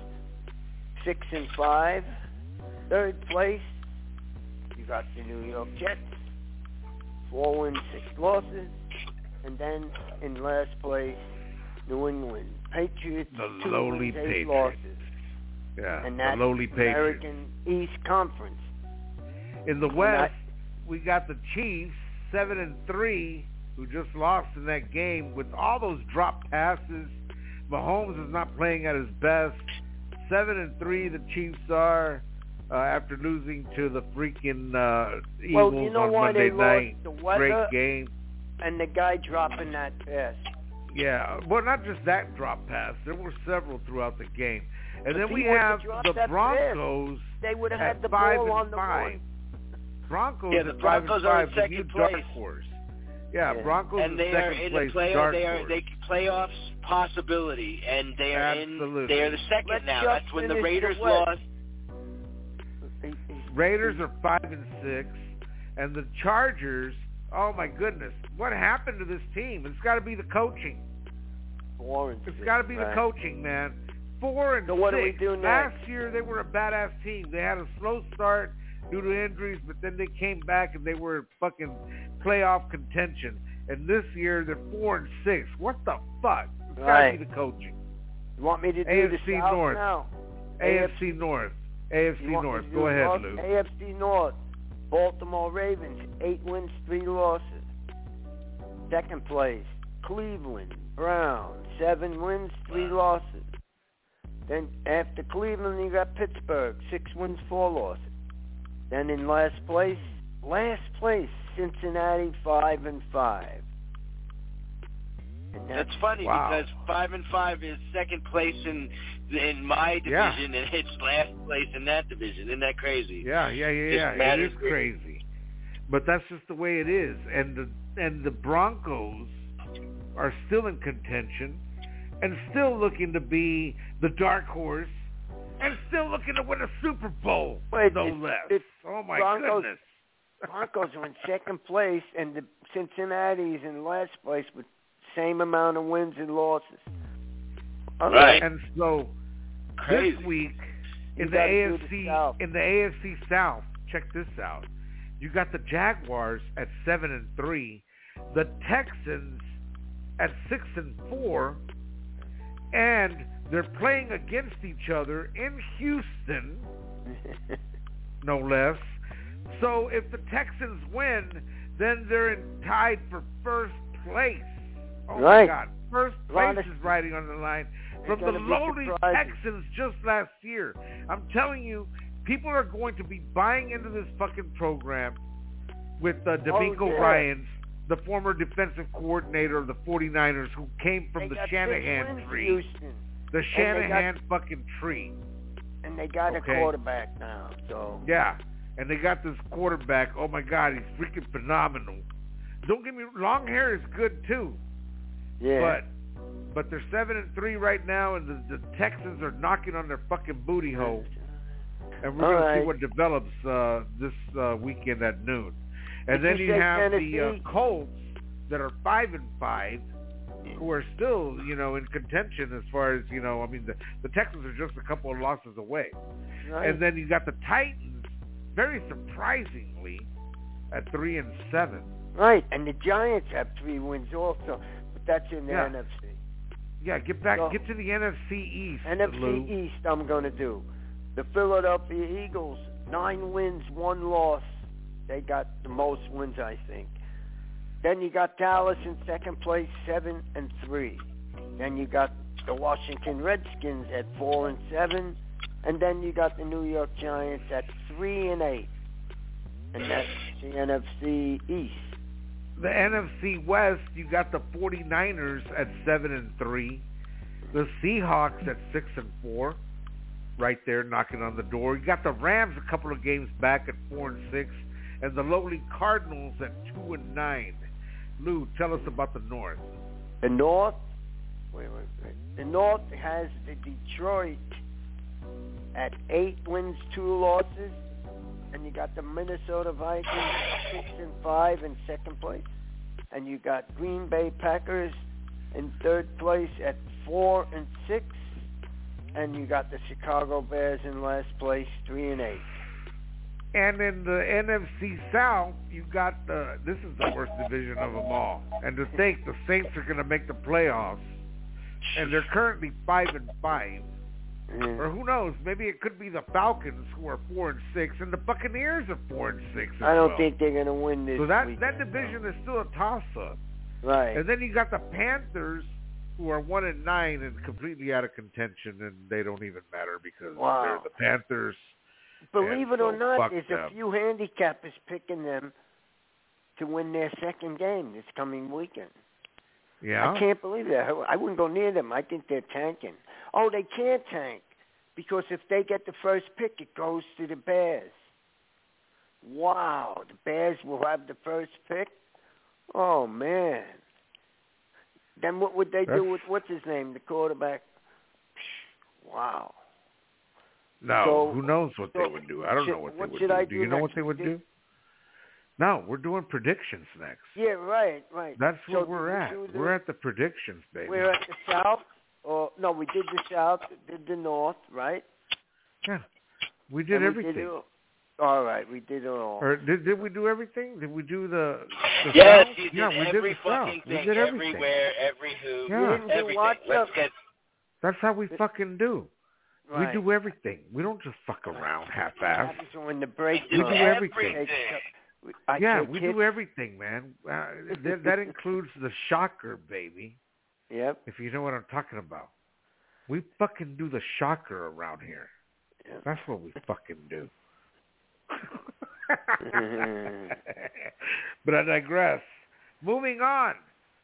Speaker 4: 6-5. Third place, you got the New York Jets, 4 wins, 6 losses. And then in last place, New England Patriots,
Speaker 2: the
Speaker 4: 2
Speaker 2: lowly
Speaker 4: wins, 8
Speaker 2: Patriots.
Speaker 4: losses.
Speaker 2: Yeah,
Speaker 4: and that's
Speaker 2: the lowly Patriots.
Speaker 4: American East Conference.
Speaker 2: In the West, we got the Chiefs, 7-3, who just lost in that game with all those drop passes. Mahomes is not playing at his best. 7-3, the Chiefs are after losing to the freaking Eagles on Monday night. Great game.
Speaker 4: And the guy dropping that pass.
Speaker 2: Yeah, well, not just that drop pass. There were several throughout the game. And then we have the Broncos.
Speaker 4: They would have had the ball on the
Speaker 2: 5-5. Broncos
Speaker 3: the Broncos are in second place.
Speaker 2: Dark horse. Yeah, Broncos
Speaker 3: and
Speaker 2: they
Speaker 3: are in the playoffs possibility, and they are They are the second now. That's when the Raiders lost.
Speaker 2: Raiders are 5-6, and the Chargers. Oh my goodness, what happened to this team? It's got to be the coaching. It's got to be the coaching, man. 4-6.
Speaker 4: So what do we do next?
Speaker 2: Last year they were a badass team. They had a slow start due to injuries, but then they came back and they were fucking playoff contention. and this year they're 4-6. What the fuck? It's got to
Speaker 4: Right.
Speaker 2: be the coaching.
Speaker 4: You want me to do
Speaker 2: AFC
Speaker 4: the South
Speaker 2: North.
Speaker 4: now?
Speaker 2: AFC North. AFC
Speaker 4: You want me
Speaker 2: North.
Speaker 4: to do
Speaker 2: Go ahead,
Speaker 4: North?
Speaker 2: Lou.
Speaker 4: AFC North. Baltimore Ravens, 8 wins, 3 losses. Second place, Cleveland Browns, 7 wins, 3 losses. Then after Cleveland, you got Pittsburgh, 6 wins, 4 losses. Then in last place, Cincinnati, 5-5. And
Speaker 3: That's funny because 5-5 is second place in my division, and it's last place in that division. Isn't that crazy?
Speaker 2: Yeah. It is crazy, but that's just the way it is. And the Broncos are still in contention, and still looking to be the dark horse, and still looking to win a Super Bowl, no less. Oh my goodness!
Speaker 4: Broncos are in second place, and the Cincinnati's in last place with same amount of wins and losses.
Speaker 3: Right.
Speaker 2: And so
Speaker 3: Crazy.
Speaker 2: this week in the AFC South, check this out. You got the Jaguars at 7-3, the Texans at 6-4, and they're playing against each other in Houston, no less. So if the Texans win, then they're tied for first place. Oh my God! First place is riding on the line from the lowly Texans just last year. I'm telling you, people are going to be buying into this fucking program with D'Amico Ryans, the former defensive coordinator of the 49ers, who came from the Shanahan tree. The Shanahan fucking tree.
Speaker 4: And they got a quarterback now, so.
Speaker 2: Yeah, and they got this quarterback. Oh my God, he's freaking phenomenal. Don't get me long hair is good too.
Speaker 4: Yeah.
Speaker 2: But they're 7-3 right now, and the Texans are knocking on their fucking booty hole. And we're going to see what develops this weekend at noon. And then you have the Colts that are 5-5, who are still, in contention as far as, I mean, the Texans are just a couple of losses away.
Speaker 4: Right.
Speaker 2: And then you got the Titans, very surprisingly, at 3-7.
Speaker 4: Right, and the Giants have 3 wins also. That's in the NFC.
Speaker 2: Yeah, get to the NFC East.
Speaker 4: NFC
Speaker 2: Lou.
Speaker 4: East I'm going to do. The Philadelphia Eagles, 9 wins, 1 loss. They got the most wins, I think. Then you got Dallas in second place, 7-3. Then you got the Washington Redskins at 4-7. And then you got the New York Giants at 3-8. And that's the NFC East.
Speaker 2: The NFC West, you got the 49ers at 7-3, the Seahawks at 6-4, right there knocking on the door. You got the Rams a couple of games back at 4-6, and the lowly Cardinals at 2-9. Lou, tell us about the North.
Speaker 4: The North, the North has the Detroit at 8 wins, 2 losses. And you got the Minnesota Vikings 6-5 in second place. And you got Green Bay Packers in third place at 4-6. And you got the Chicago Bears in last place, 3-8.
Speaker 2: And in the NFC South, you got this is the worst division of them all. And to think the Saints are going to make the playoffs, and they're currently 5-5. Or who knows? Maybe it could be the Falcons, who are 4-6, and the Buccaneers are 4-6.
Speaker 4: I don't think they're going to win this.
Speaker 2: So that division is still a toss-up.
Speaker 4: Right.
Speaker 2: And then you got the Panthers, who are 1-9 and completely out of contention, and they don't even matter because they're the Panthers.
Speaker 4: Believe it or not, there's a few handicappers picking them to win their second game this coming weekend.
Speaker 2: Yeah.
Speaker 4: I can't believe that. I wouldn't go near them. I think they're tanking. Oh, they can't tank because if they get the first pick, it goes to the Bears. Wow, the Bears will have the first pick? Oh, man. Then what would they do with, what's his name, the quarterback? Wow.
Speaker 2: No,
Speaker 4: So-
Speaker 2: who knows what they would do? I don't know what they would
Speaker 4: should
Speaker 2: do.
Speaker 4: I
Speaker 2: Do you know
Speaker 4: next?
Speaker 2: what they would do? No, we're doing predictions next.
Speaker 4: Yeah, right.
Speaker 2: That's
Speaker 4: So
Speaker 2: where we're at. We're at the predictions, baby.
Speaker 4: We're at the South. No, we did the South, did the North, right?
Speaker 2: Yeah. We did
Speaker 4: And
Speaker 2: everything.
Speaker 4: All right, we did it all.
Speaker 2: Or did we do everything? Did we do the
Speaker 3: Yes,
Speaker 2: South?
Speaker 3: you did
Speaker 2: Yeah, we
Speaker 3: every
Speaker 2: did the South.
Speaker 3: fucking
Speaker 2: We
Speaker 3: thing,
Speaker 2: did everything.
Speaker 3: everywhere, every who,
Speaker 2: Yeah.
Speaker 4: You didn't do
Speaker 3: everything.
Speaker 4: what,
Speaker 3: Let's
Speaker 4: Chuck?
Speaker 3: get.
Speaker 2: That's how we fucking do.
Speaker 4: Right.
Speaker 2: We do everything. We don't just fuck around half-assed.
Speaker 4: Happens when the break
Speaker 2: We do
Speaker 4: comes.
Speaker 2: everything.
Speaker 4: I
Speaker 2: Yeah,
Speaker 4: take
Speaker 2: we
Speaker 4: hits.
Speaker 2: do everything, man. That includes the shocker, baby.
Speaker 4: Yep.
Speaker 2: If you know what I'm talking about. We fucking do the shocker around here.
Speaker 4: Yep.
Speaker 2: That's what we fucking do. But I digress. Moving on.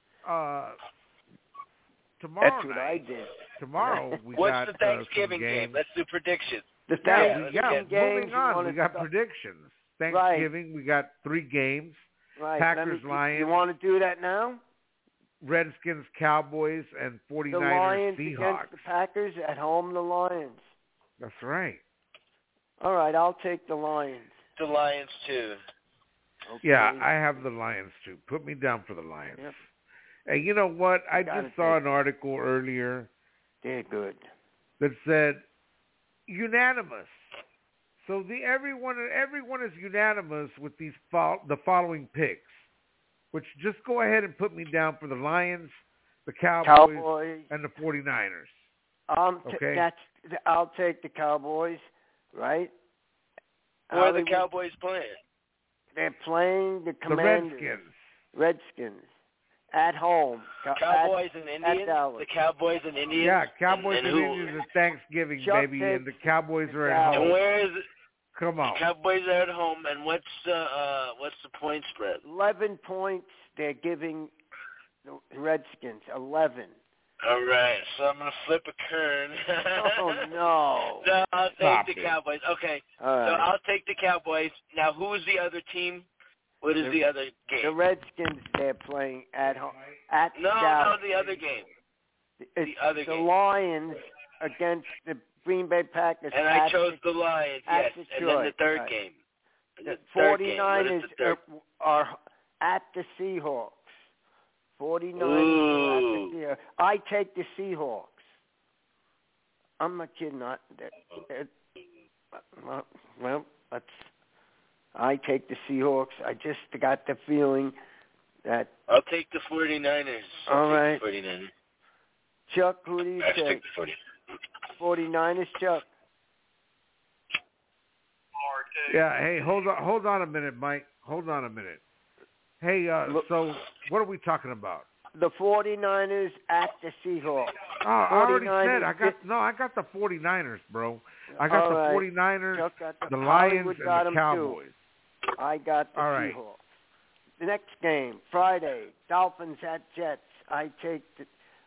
Speaker 2: Tomorrow
Speaker 4: That's what
Speaker 2: night.
Speaker 4: I did.
Speaker 2: Tomorrow we
Speaker 3: What's
Speaker 2: got
Speaker 3: the Thanksgiving
Speaker 2: some games.
Speaker 3: game? Let's do predictions.
Speaker 4: The
Speaker 2: Yeah,
Speaker 4: Thanksgiving games.
Speaker 2: moving on.
Speaker 4: you
Speaker 2: We got
Speaker 4: wanna-
Speaker 2: predictions. Thanksgiving, we got 3 games.
Speaker 4: Right.
Speaker 2: Packers, Lions.
Speaker 4: You want to do that now?
Speaker 2: Redskins, Cowboys, and 49ers,
Speaker 4: The Lions
Speaker 2: Seahawks.
Speaker 4: against the Packers at home. The Lions.
Speaker 2: That's right.
Speaker 4: All right, I'll take the Lions.
Speaker 3: The Lions too.
Speaker 4: Okay.
Speaker 2: Yeah, I have the Lions too. Put me down for the Lions.
Speaker 4: Yep.
Speaker 2: Hey, you know what? I
Speaker 4: Gotta
Speaker 2: just saw
Speaker 4: take
Speaker 2: an article earlier
Speaker 4: They're good.
Speaker 2: that said unanimous. So everyone is unanimous with these the following picks, which just go ahead and put me down for the Lions, the Cowboys. And the 49ers. Okay.
Speaker 4: I'll take the Cowboys. Right.
Speaker 3: Who are the Cowboys playing?
Speaker 4: They're playing the Commanders. Redskins. At home.
Speaker 3: Cowboys and Indians?
Speaker 4: At Dallas.
Speaker 3: The Cowboys and Indians?
Speaker 2: Yeah, Cowboys and
Speaker 3: who?
Speaker 2: Indians at Thanksgiving,
Speaker 4: Chuck
Speaker 2: baby,
Speaker 4: takes
Speaker 2: and the Cowboys are at
Speaker 4: Dallas.
Speaker 2: home.
Speaker 3: And where is it?
Speaker 2: Come on.
Speaker 3: The Cowboys are at home, and what's the point spread?
Speaker 4: 11 points they're giving the Redskins. 11.
Speaker 3: All right, so I'm going to flip a kern.
Speaker 4: Oh, no.
Speaker 3: No, I'll
Speaker 2: Stop
Speaker 3: take the
Speaker 2: it.
Speaker 3: Cowboys. Okay,
Speaker 4: All
Speaker 3: so
Speaker 4: right.
Speaker 3: I'll take the Cowboys. Now, who is the other team? What is the other game?
Speaker 4: The Redskins, they're playing at home. At
Speaker 3: No,
Speaker 4: Dallas.
Speaker 3: the other game.
Speaker 4: It's
Speaker 3: the other
Speaker 4: the
Speaker 3: game.
Speaker 4: Lions against the Green Bay Packers.
Speaker 3: And I chose the Lions,
Speaker 4: at
Speaker 3: yes. And then
Speaker 4: Detroit.
Speaker 3: the third
Speaker 4: Right.
Speaker 3: game.
Speaker 4: The
Speaker 3: third game. What is
Speaker 4: 49ers
Speaker 3: the third?
Speaker 4: are at the Seahawks. 49ers are at the Seahawks. I take the Seahawks. I'm not kidding. Well, I take the Seahawks. I just got the feeling that...
Speaker 3: I'll take the 49ers.
Speaker 4: All right.
Speaker 3: 49ers.
Speaker 4: Chuck, who do you
Speaker 3: I'll
Speaker 4: take?
Speaker 3: take the 49ers.
Speaker 4: 49ers, Chuck.
Speaker 2: Yeah, hey, hold on a minute, Mike. Hold on a minute. Hey, so what are we talking about?
Speaker 4: The 49ers at the Seahawks.
Speaker 2: Oh, I already
Speaker 4: 49ers
Speaker 2: said I got the 49ers, bro. I got
Speaker 4: All
Speaker 2: the
Speaker 4: right.
Speaker 2: 49ers,
Speaker 4: Chuck got
Speaker 2: the Lions,
Speaker 4: Hollywood got
Speaker 2: and the
Speaker 4: 'em
Speaker 2: Cowboys.
Speaker 4: Too. I got the
Speaker 2: All right.
Speaker 4: Seahawks. The next game, Friday, Dolphins at Jets. I take the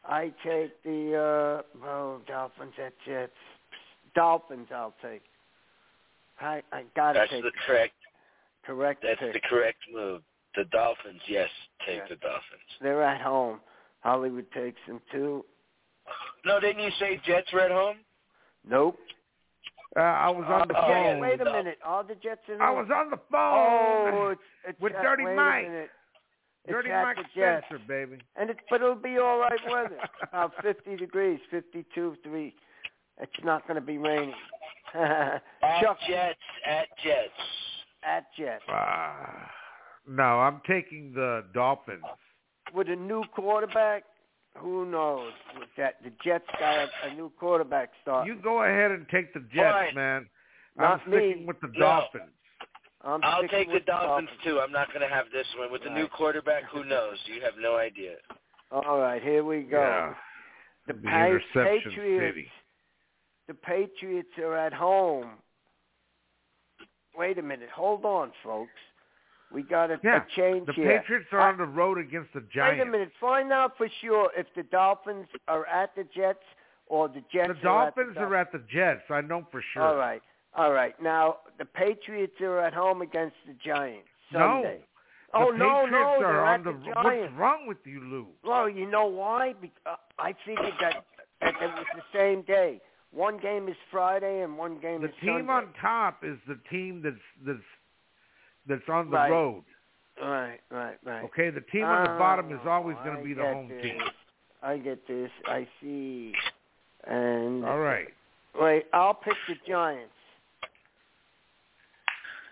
Speaker 4: Dolphins at Jets. Dolphins, I'll take. I gotta
Speaker 3: That's
Speaker 4: take.
Speaker 3: the correct.
Speaker 4: Correct
Speaker 3: That's
Speaker 4: pick.
Speaker 3: the correct move. The Dolphins, yes, take
Speaker 4: Yeah.
Speaker 3: the Dolphins.
Speaker 4: They're at home. Hollywood takes them too.
Speaker 3: No, didn't you say Jets were at home?
Speaker 4: Nope.
Speaker 2: I was on the
Speaker 3: Oh,
Speaker 2: phone.
Speaker 3: yeah,
Speaker 4: Wait a minute. Are the Jets in?
Speaker 2: I was on the phone
Speaker 4: Oh, it's
Speaker 2: with Dirty
Speaker 4: wait
Speaker 2: Mike.
Speaker 4: A minute.
Speaker 2: Dirty
Speaker 4: it's at
Speaker 2: Mike
Speaker 4: the Jets.
Speaker 2: Spencer, baby.
Speaker 4: But it'll be all right weather. About 50 degrees, 52, 3. It's not going to be raining. Chuck,
Speaker 3: Jets at Jets.
Speaker 4: At Jets.
Speaker 2: No, I'm taking the Dolphins.
Speaker 4: With a new quarterback, who knows? With that, the Jets got a new quarterback starting.
Speaker 2: You go ahead and take the Jets,
Speaker 3: Fine.
Speaker 2: man.
Speaker 4: Not
Speaker 2: I'm sticking
Speaker 4: me.
Speaker 2: with the
Speaker 3: No.
Speaker 2: Dolphins.
Speaker 3: I'll take the
Speaker 4: with
Speaker 3: Dolphins too. I'm not going to have this one with the new quarterback. Who knows? You have no idea.
Speaker 4: All right, here we go.
Speaker 2: Yeah.
Speaker 4: The
Speaker 2: The interception
Speaker 4: Patriots.
Speaker 2: city.
Speaker 4: The Patriots are at home. Wait a minute. Hold on, folks. We got a change
Speaker 2: the
Speaker 4: here.
Speaker 2: Patriots are on the road against the Giants.
Speaker 4: Wait a minute. Find out for sure if the Dolphins are at the Jets or the Jets
Speaker 2: The
Speaker 4: are at
Speaker 2: Dolphins
Speaker 4: the
Speaker 2: are at the Jets. I know for sure.
Speaker 4: All right. All right. Now, the Patriots are at home against the Giants Sunday.
Speaker 2: No.
Speaker 4: Oh, no,
Speaker 2: Patriots are
Speaker 4: they're
Speaker 2: on
Speaker 4: at the Giants.
Speaker 2: What's wrong with you, Lou?
Speaker 4: Well, you know why? I figured that it was the same day. One game is Friday and one game is Sunday.
Speaker 2: The team on top is the team that's on the
Speaker 4: Right.
Speaker 2: road.
Speaker 4: Right.
Speaker 2: Okay, the team on the bottom is always going to be the home
Speaker 4: this.
Speaker 2: team.
Speaker 4: I get this. I see. And
Speaker 2: All right.
Speaker 4: wait, I'll pick the Giants.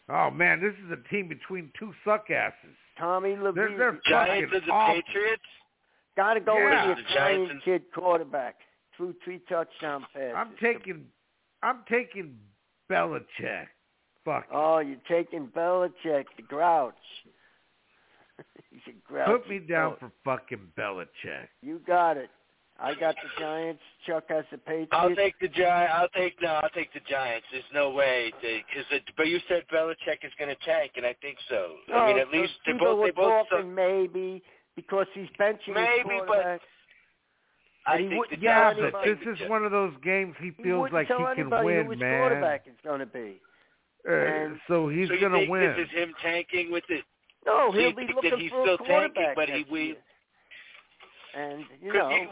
Speaker 2: Oh, man, this is a team between two suck-asses.
Speaker 4: Tommy Levine.
Speaker 2: They're
Speaker 3: Giants
Speaker 2: fucking
Speaker 3: and the
Speaker 2: awful.
Speaker 3: Patriots.
Speaker 4: Got to go
Speaker 2: Yeah.
Speaker 4: with
Speaker 3: The
Speaker 4: the
Speaker 3: Giants
Speaker 4: Italian
Speaker 3: and-
Speaker 4: kid quarterback. Threw 3 touchdown passes.
Speaker 2: I'm taking Belichick. Fuck.
Speaker 4: Oh, you're taking Belichick, the grouch. He's a grouch.
Speaker 2: Put me down for fucking Belichick.
Speaker 4: You got it. I got the Giants. Chuck has the Patriots.
Speaker 3: I'll take the Giants. I'll take the Giants. There's no way. But you said Belichick is going to tank, and I think so. I mean, at least they both
Speaker 4: talking maybe because he's benching his quarterback.
Speaker 3: I think the
Speaker 2: Yeah,
Speaker 3: Giants.
Speaker 2: but this is one of those games he feels like he can
Speaker 4: win,
Speaker 2: win,
Speaker 4: who his
Speaker 2: man.
Speaker 4: quarterback is going to be.
Speaker 2: So he's
Speaker 3: going
Speaker 2: to win.
Speaker 3: This is him tanking with it.
Speaker 4: No,
Speaker 3: So
Speaker 4: he'll
Speaker 3: you
Speaker 4: be
Speaker 3: think
Speaker 4: looking
Speaker 3: that he's
Speaker 4: for
Speaker 3: still
Speaker 4: a quarterback
Speaker 3: tanking, but
Speaker 4: next year. And
Speaker 3: you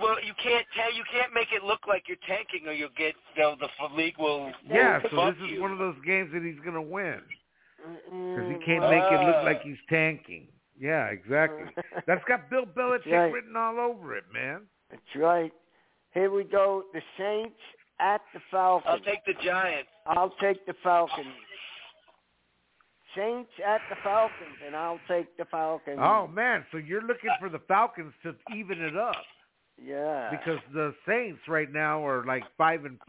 Speaker 3: can't make it look like you're tanking, or you'll get the league will.
Speaker 2: Yeah, so
Speaker 3: fuck
Speaker 2: this is
Speaker 3: you.
Speaker 2: one of those games that he's going to win because he can't make it look like he's tanking. Yeah, exactly. That's got Bill Belichick written all over it, man.
Speaker 4: That's right. Here we go. The Saints at the Falcons.
Speaker 3: I'll take the Giants.
Speaker 4: I'll take the Falcons. Saints at the Falcons, and I'll take the Falcons.
Speaker 2: Oh, man, so you're looking for the Falcons to even it up.
Speaker 4: Yeah.
Speaker 2: Because the Saints right now are like 5-5, and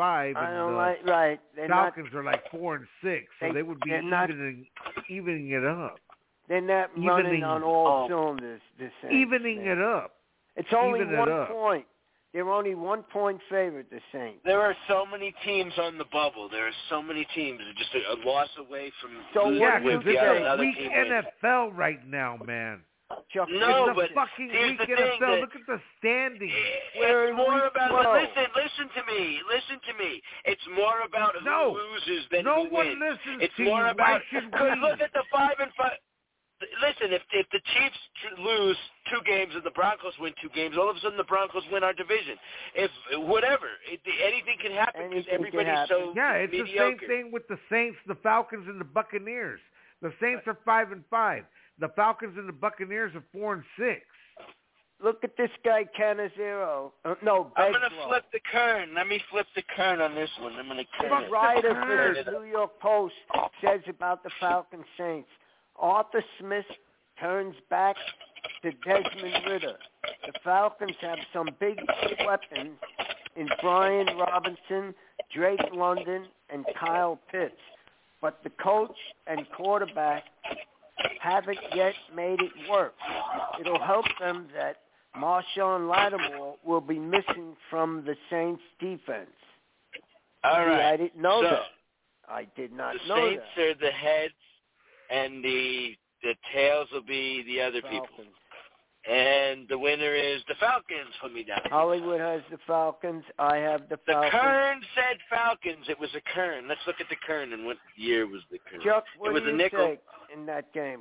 Speaker 2: the Falcons are like 4-6, so they would be evening it up.
Speaker 4: They're not running on all cylinders. The Saints,
Speaker 2: evening it up.
Speaker 4: It's only 1 point. They're only 1 point favorite, the Saints.
Speaker 3: There are so many teams on the bubble. There are so many teams just a loss away from
Speaker 2: because
Speaker 3: losing
Speaker 2: it's a weak NFL right now, man.
Speaker 3: No,
Speaker 2: it's
Speaker 3: but
Speaker 2: a fucking
Speaker 3: here's
Speaker 2: weak
Speaker 3: the thing
Speaker 2: NFL. Look at the standings.
Speaker 3: It's more about listen to me. It's more about who loses than
Speaker 2: no
Speaker 3: who
Speaker 2: one
Speaker 3: wins.
Speaker 2: listens
Speaker 3: It's
Speaker 2: to
Speaker 3: more
Speaker 2: you.
Speaker 3: about
Speaker 2: Why should
Speaker 3: because
Speaker 2: we?
Speaker 3: look at the 5-5. Listen, if the Chiefs lose 2 games and the Broncos win 2 games, all of a sudden the Broncos win our division. If anything can happen because everybody's so
Speaker 2: it's
Speaker 3: mediocre.
Speaker 2: the same thing with the Saints, the Falcons, and the Buccaneers. The Saints are 5-5. The Falcons and the Buccaneers are 4-6.
Speaker 4: Look at this guy, Canizero.
Speaker 3: I'm going to flip the kern. Let me flip the kern on this one. I'm going to kern.
Speaker 4: The writer for the New York Post says about the Falcons Saints. Arthur Smith turns back to Desmond Ritter. The Falcons have some big weapons in Brian Robinson, Drake London, and Kyle Pitts. But the coach and quarterback haven't yet made it work. It'll help them that Marshawn Lattimore will be missing from the Saints' defense.
Speaker 3: All right.
Speaker 4: I didn't know that. I did not know that.
Speaker 3: The Saints are the heads, and the tails will be the other
Speaker 4: Falcons.
Speaker 3: people. And the winner is the Falcons. Put me down.
Speaker 4: Hollywood has the Falcons. I have the Falcons.
Speaker 3: The Kern said Falcons. It was a Kern. Let's look at the Kern and what year was the Kern.
Speaker 4: Chuck, what
Speaker 3: it was
Speaker 4: do you
Speaker 3: a nickel.
Speaker 4: take in that game?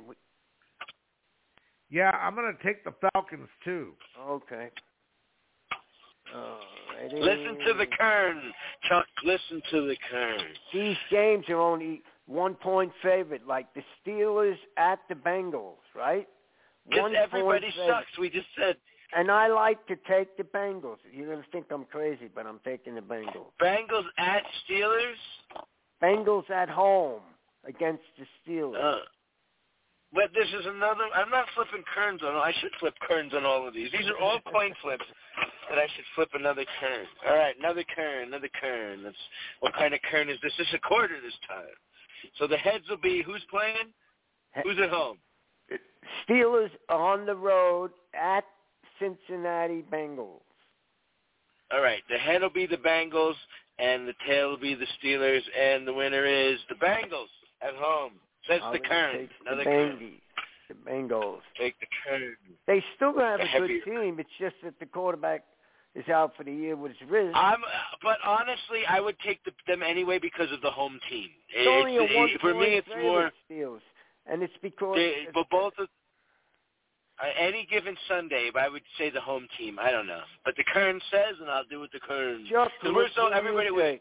Speaker 2: Yeah, I'm going to take the Falcons too.
Speaker 4: Okay.
Speaker 3: Listen to the Kern, Chuck. Listen to the Kern.
Speaker 4: These games are only 1 point favorite, like the Steelers at the Bengals, right?
Speaker 3: Because everybody sucks. We just said.
Speaker 4: And I like to take the Bengals. You're going to think I'm crazy, but I'm taking the Bengals.
Speaker 3: Bengals at Steelers?
Speaker 4: Bengals at home against the Steelers.
Speaker 3: But this is another. I'm not flipping Kerns on. I should flip Kerns on all of these. These are all coin flips that I should flip another Kern. All right, another Kern. That's what kind of Kern is this? This is a quarter this time. So the heads will be who's playing? Who's at home?
Speaker 4: Steelers on the road at Cincinnati Bengals.
Speaker 3: All right, the head will be the Bengals, and the tail will be the Steelers, and the winner is the Bengals at home. That's the Kern. Another Kern.
Speaker 4: The Bengals.
Speaker 3: Take the Kern.
Speaker 4: They still have a good team. It's just that the quarterback is out for the year with his wrist.
Speaker 3: But honestly, I would take them anyway because of the home team.
Speaker 4: It's only a 1
Speaker 3: for me, it's more.
Speaker 4: Steelers, and it's because.
Speaker 3: But both of any given Sunday, I would say the home team. I don't know, but the Kern says, and I'll do what the Kern. We're so everybody wins.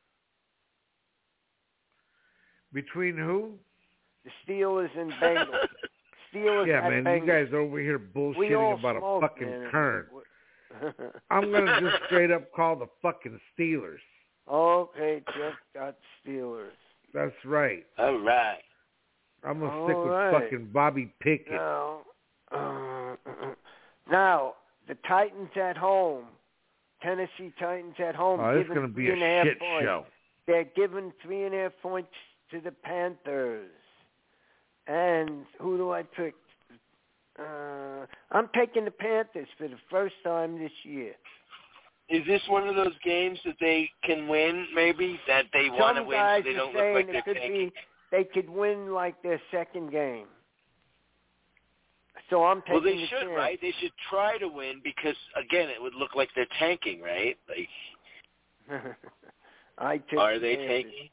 Speaker 2: Between who?
Speaker 4: The Steelers and Bengals. Steelers
Speaker 2: yeah,
Speaker 4: and
Speaker 2: man,
Speaker 4: Bengals.
Speaker 2: you guys are over here bullshitting about a fucking Kern. I'm going to just straight up call the fucking Steelers.
Speaker 4: Okay, just got Steelers.
Speaker 2: That's right.
Speaker 3: All right.
Speaker 2: I'm going to stick with fucking Bobby Pickett.
Speaker 4: Now, the Titans at home, Tennessee Titans at home.
Speaker 2: Oh, it's going to be a shit show.
Speaker 4: They're giving 3.5 points to the Panthers. And who do I pick? I'm taking the Panthers for the first time this year.
Speaker 3: Is this one of those games that they can win, maybe, that they want to win so they don't look like they're tanking?
Speaker 4: They could win like their second game. So I'm taking
Speaker 3: they should, right? They should try to win because, again, it would look like they're tanking, right? Like, are they tanking?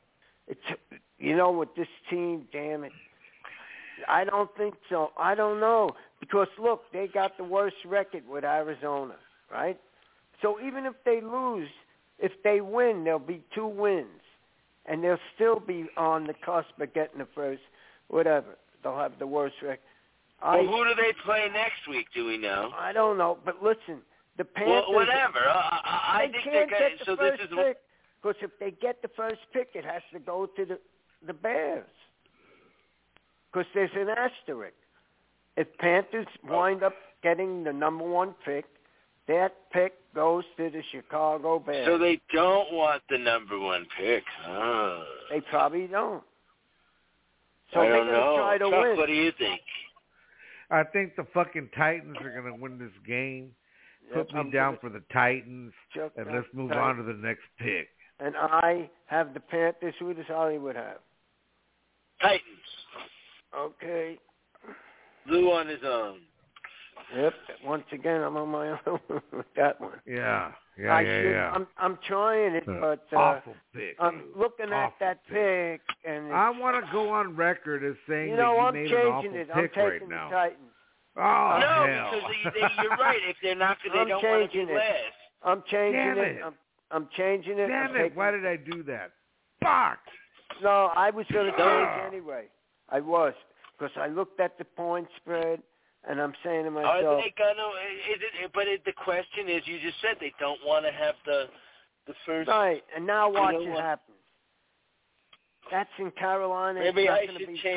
Speaker 4: With this team, damn it. I don't think so. I don't know. Because, look, they got the worst record with Arizona, right? So even if they lose, if they win, there'll be 2 wins. And they'll still be on the cusp of getting the first, whatever. They'll have the worst record.
Speaker 3: Well, who do they play next week, do we know?
Speaker 4: I don't know. But listen, the Panthers...
Speaker 3: Well, whatever. I think they're going to... So this is...
Speaker 4: Because if they get the first pick, it has to go to the Bears. Because there's an asterisk. If Panthers wind up getting the number 1 pick, that pick goes to the Chicago Bears.
Speaker 3: So they don't want the number 1 pick.
Speaker 4: They probably don't. So
Speaker 3: I
Speaker 4: they're
Speaker 3: don't know.
Speaker 4: Try to
Speaker 3: Chuck,
Speaker 4: win.
Speaker 3: what do you think?
Speaker 2: I think the fucking Titans are going to win this game. Put me down for the Titans, and let's move on to the next pick.
Speaker 4: And I have the Panthers. Who does Hollywood have?
Speaker 3: Titans.
Speaker 4: Okay.
Speaker 3: Lou on his own.
Speaker 4: Yep. Once again, I'm on my own with that one.
Speaker 2: Yeah.
Speaker 4: I'm trying it, but
Speaker 2: awful pick.
Speaker 4: I'm looking at that pick, and
Speaker 2: I want to go on record as saying that you made an awful pick
Speaker 4: I'm taking
Speaker 2: right now.
Speaker 4: The Titans.
Speaker 2: Oh,
Speaker 3: no,
Speaker 2: hell.
Speaker 3: because you're right. If they're not, they don't want to be last.
Speaker 4: I'm changing it. I'm changing it.
Speaker 2: Damn it! Why did I do that? Fuck!
Speaker 4: No, I was going to change anyway. I was, because I looked at the point spread, and I'm saying to myself...
Speaker 3: Are they going to... But the question is, you just said they don't want to have the first...
Speaker 4: Right, and now watch it happen. That's in Carolina.
Speaker 3: Maybe I should change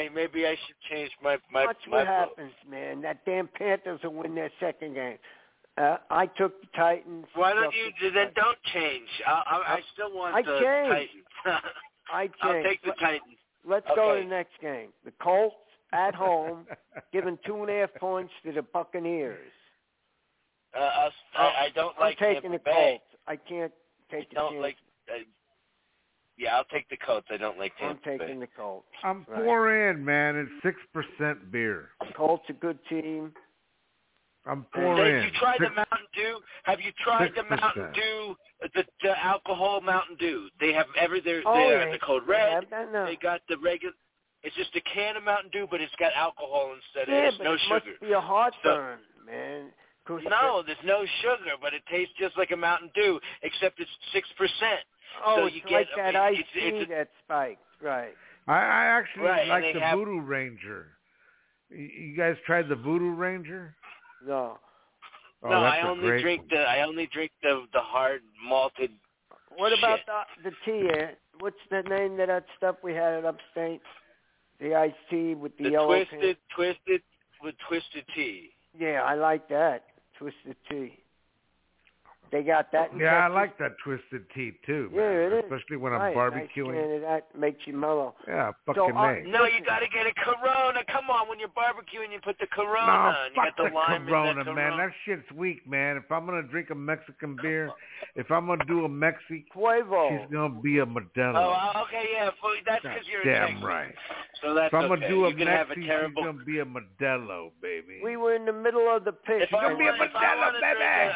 Speaker 3: my...
Speaker 4: Watch what happens, man. That damn Panthers will win their second game. I took the Titans.
Speaker 3: Why don't you... Then don't change. I still want the Titans.
Speaker 4: I changed.
Speaker 3: I'll take the Titans.
Speaker 4: Let's go to the next game. The Colts at home, giving 2.5 points to the Buccaneers.
Speaker 3: I don't like
Speaker 4: I'm taking the Colts. I can't take the chance.
Speaker 3: Yeah, I'll take the Colts. I don't like Tampa Bay.
Speaker 4: I'm taking the Colts.
Speaker 2: I'm 4 in, man. It's 6% beer.
Speaker 4: Colts a good team.
Speaker 2: I'm 4 in.
Speaker 3: Have you tried the Mountain Dew? Have you tried the Mountain Dew, the alcohol Mountain Dew? They have the Code Red. They got the regular. It's just a can of Mountain Dew, but it's got alcohol instead of it. No sugar.
Speaker 4: It must be a heartburn, man.
Speaker 3: No, there's no sugar, but it tastes just like a Mountain Dew, except it's 6%.
Speaker 4: Oh,
Speaker 3: so
Speaker 4: it's
Speaker 3: you
Speaker 4: like
Speaker 3: get,
Speaker 4: that iced tea that spiked, right?
Speaker 2: I actually like the Voodoo Ranger. You guys tried the Voodoo Ranger?
Speaker 4: No.
Speaker 2: Oh,
Speaker 3: no, I only drink the hard malted.
Speaker 4: What about the tea? What's the name of that stuff we had at Upstate? The iced tea with the yellow twisted tea. Yeah, I like that twisted tea. They got that in Texas.
Speaker 2: I like that twisted tea too, man.
Speaker 4: Yeah, it is.
Speaker 2: Especially when I'm barbecuing.
Speaker 4: Nice, that makes you mellow.
Speaker 2: Yeah, fucking nice.
Speaker 3: No, you got to get a Corona. Come on, when you're barbecuing, you put the Corona on. You got the lime
Speaker 2: Corona,
Speaker 3: in that
Speaker 2: man. That shit's weak, man. If I'm gonna drink a Mexican beer, if I'm gonna do a Mexi, she's gonna be a Modelo.
Speaker 3: Oh, okay, yeah. That's because you're
Speaker 2: damn
Speaker 3: Texas.
Speaker 2: right.
Speaker 3: So that's
Speaker 2: if I'm gonna do a Mexi,
Speaker 3: she's
Speaker 2: gonna be a Modelo, baby.
Speaker 4: We were in the middle of the pitch.
Speaker 2: She's gonna be a Modelo, baby.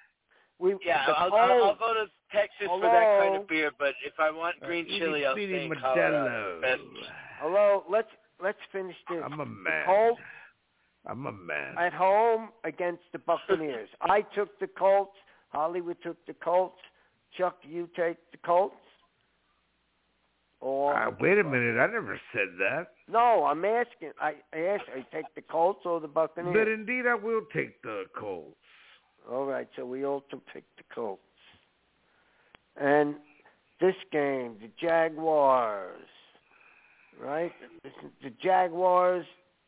Speaker 3: I'll go to Texas for that kind of beer, but if I want green chili, I'll stay in Colorado.
Speaker 4: Hello, let's finish this.
Speaker 2: I'm a man.
Speaker 4: Colts
Speaker 2: I'm a man.
Speaker 4: At home against the Buccaneers. I took the Colts. Hollywood took the Colts. Chuck, you take the Colts?
Speaker 2: Wait a minute. I never said that.
Speaker 4: No, I'm asking. I asked, I take the Colts or the Buccaneers?
Speaker 2: But indeed, I will take the Colts.
Speaker 4: All right, so we also picked the Colts. And this game, the Jaguars. right? The Jaguars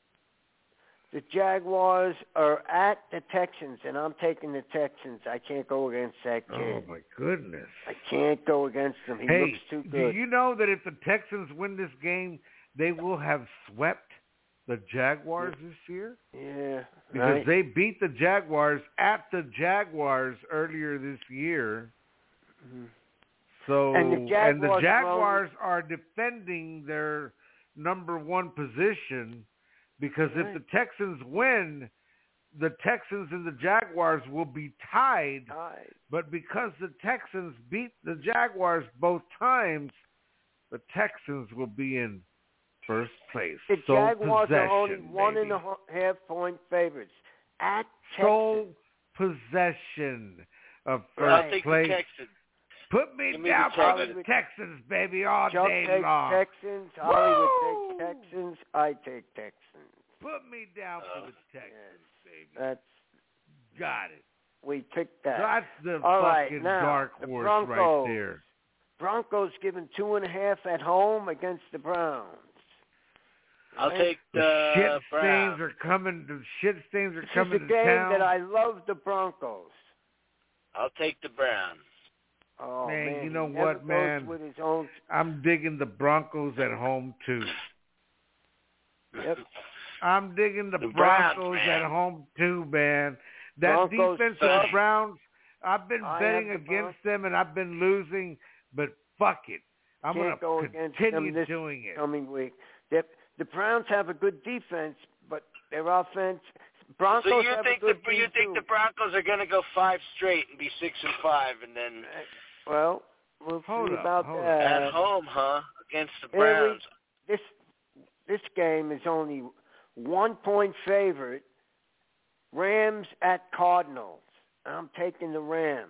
Speaker 4: are at the Texans, and I'm taking the Texans. I can't go against that kid.
Speaker 2: Oh, my goodness.
Speaker 4: I can't go against him. He looks too good.
Speaker 2: Do you know that if the Texans win this game, they will have swept the Jaguars this year?
Speaker 4: Yeah.
Speaker 2: Because they beat the Jaguars at the Jaguars earlier this year.
Speaker 4: Mm-hmm.
Speaker 2: So,
Speaker 4: and the
Speaker 2: Jaguars are defending their number one position because if the Texans win, the Texans and the Jaguars will be tied. But because the Texans beat the Jaguars both times, the Texans will be in first place.
Speaker 4: The Jaguars are only 1.5 point favorites at Texas.
Speaker 2: Sole possession of first
Speaker 3: I'll take
Speaker 2: place.
Speaker 3: the Texans.
Speaker 2: Put me down for the Texans, baby, all
Speaker 4: Chuck
Speaker 2: day
Speaker 4: takes
Speaker 2: long.
Speaker 4: Texans. Hollywood takes Texans. I take Texans.
Speaker 2: Put me down for the Texans, baby.
Speaker 4: That's
Speaker 2: got it.
Speaker 4: We picked that.
Speaker 2: That's the
Speaker 4: all
Speaker 2: fucking
Speaker 4: right, now,
Speaker 2: dark
Speaker 4: the
Speaker 2: horse
Speaker 4: Broncos,
Speaker 2: right there.
Speaker 4: Broncos given 2.5 at home against the Browns.
Speaker 3: I'll take
Speaker 2: the shit
Speaker 3: Browns.
Speaker 2: stains are coming. The shit stains are
Speaker 4: This
Speaker 2: coming
Speaker 4: is a
Speaker 2: to
Speaker 4: game
Speaker 2: town.
Speaker 4: that I love the Broncos.
Speaker 3: I'll take the Browns.
Speaker 4: Oh,
Speaker 2: man, you know
Speaker 4: he
Speaker 2: what,
Speaker 4: never goes
Speaker 2: man?
Speaker 4: with his own...
Speaker 2: I'm digging the Broncos at home too.
Speaker 4: Yep.
Speaker 2: I'm digging the
Speaker 3: Browns,
Speaker 2: Broncos
Speaker 3: man.
Speaker 2: at home too, man. That
Speaker 4: Broncos
Speaker 2: defense of the
Speaker 3: suck.
Speaker 2: Browns, I've been
Speaker 4: I
Speaker 2: betting
Speaker 4: have the
Speaker 2: against them and I've been losing, but fuck it. I'm going
Speaker 4: Can't go
Speaker 2: to
Speaker 4: against
Speaker 2: continue
Speaker 4: them this
Speaker 2: doing it.
Speaker 4: coming week. The Browns have a good defense, but their offense... Broncos
Speaker 3: So you
Speaker 4: have
Speaker 3: think
Speaker 4: a good team too.
Speaker 3: the Broncos are going to go 5 straight and be 6-5, and then
Speaker 4: Well, we'll
Speaker 2: Hold
Speaker 4: see
Speaker 2: up,
Speaker 4: about
Speaker 2: hold
Speaker 4: that.
Speaker 3: at home, huh? Against the
Speaker 4: Here we-
Speaker 3: Browns.
Speaker 4: This game is only 1 point favorite. Rams at Cardinals. I'm taking the Rams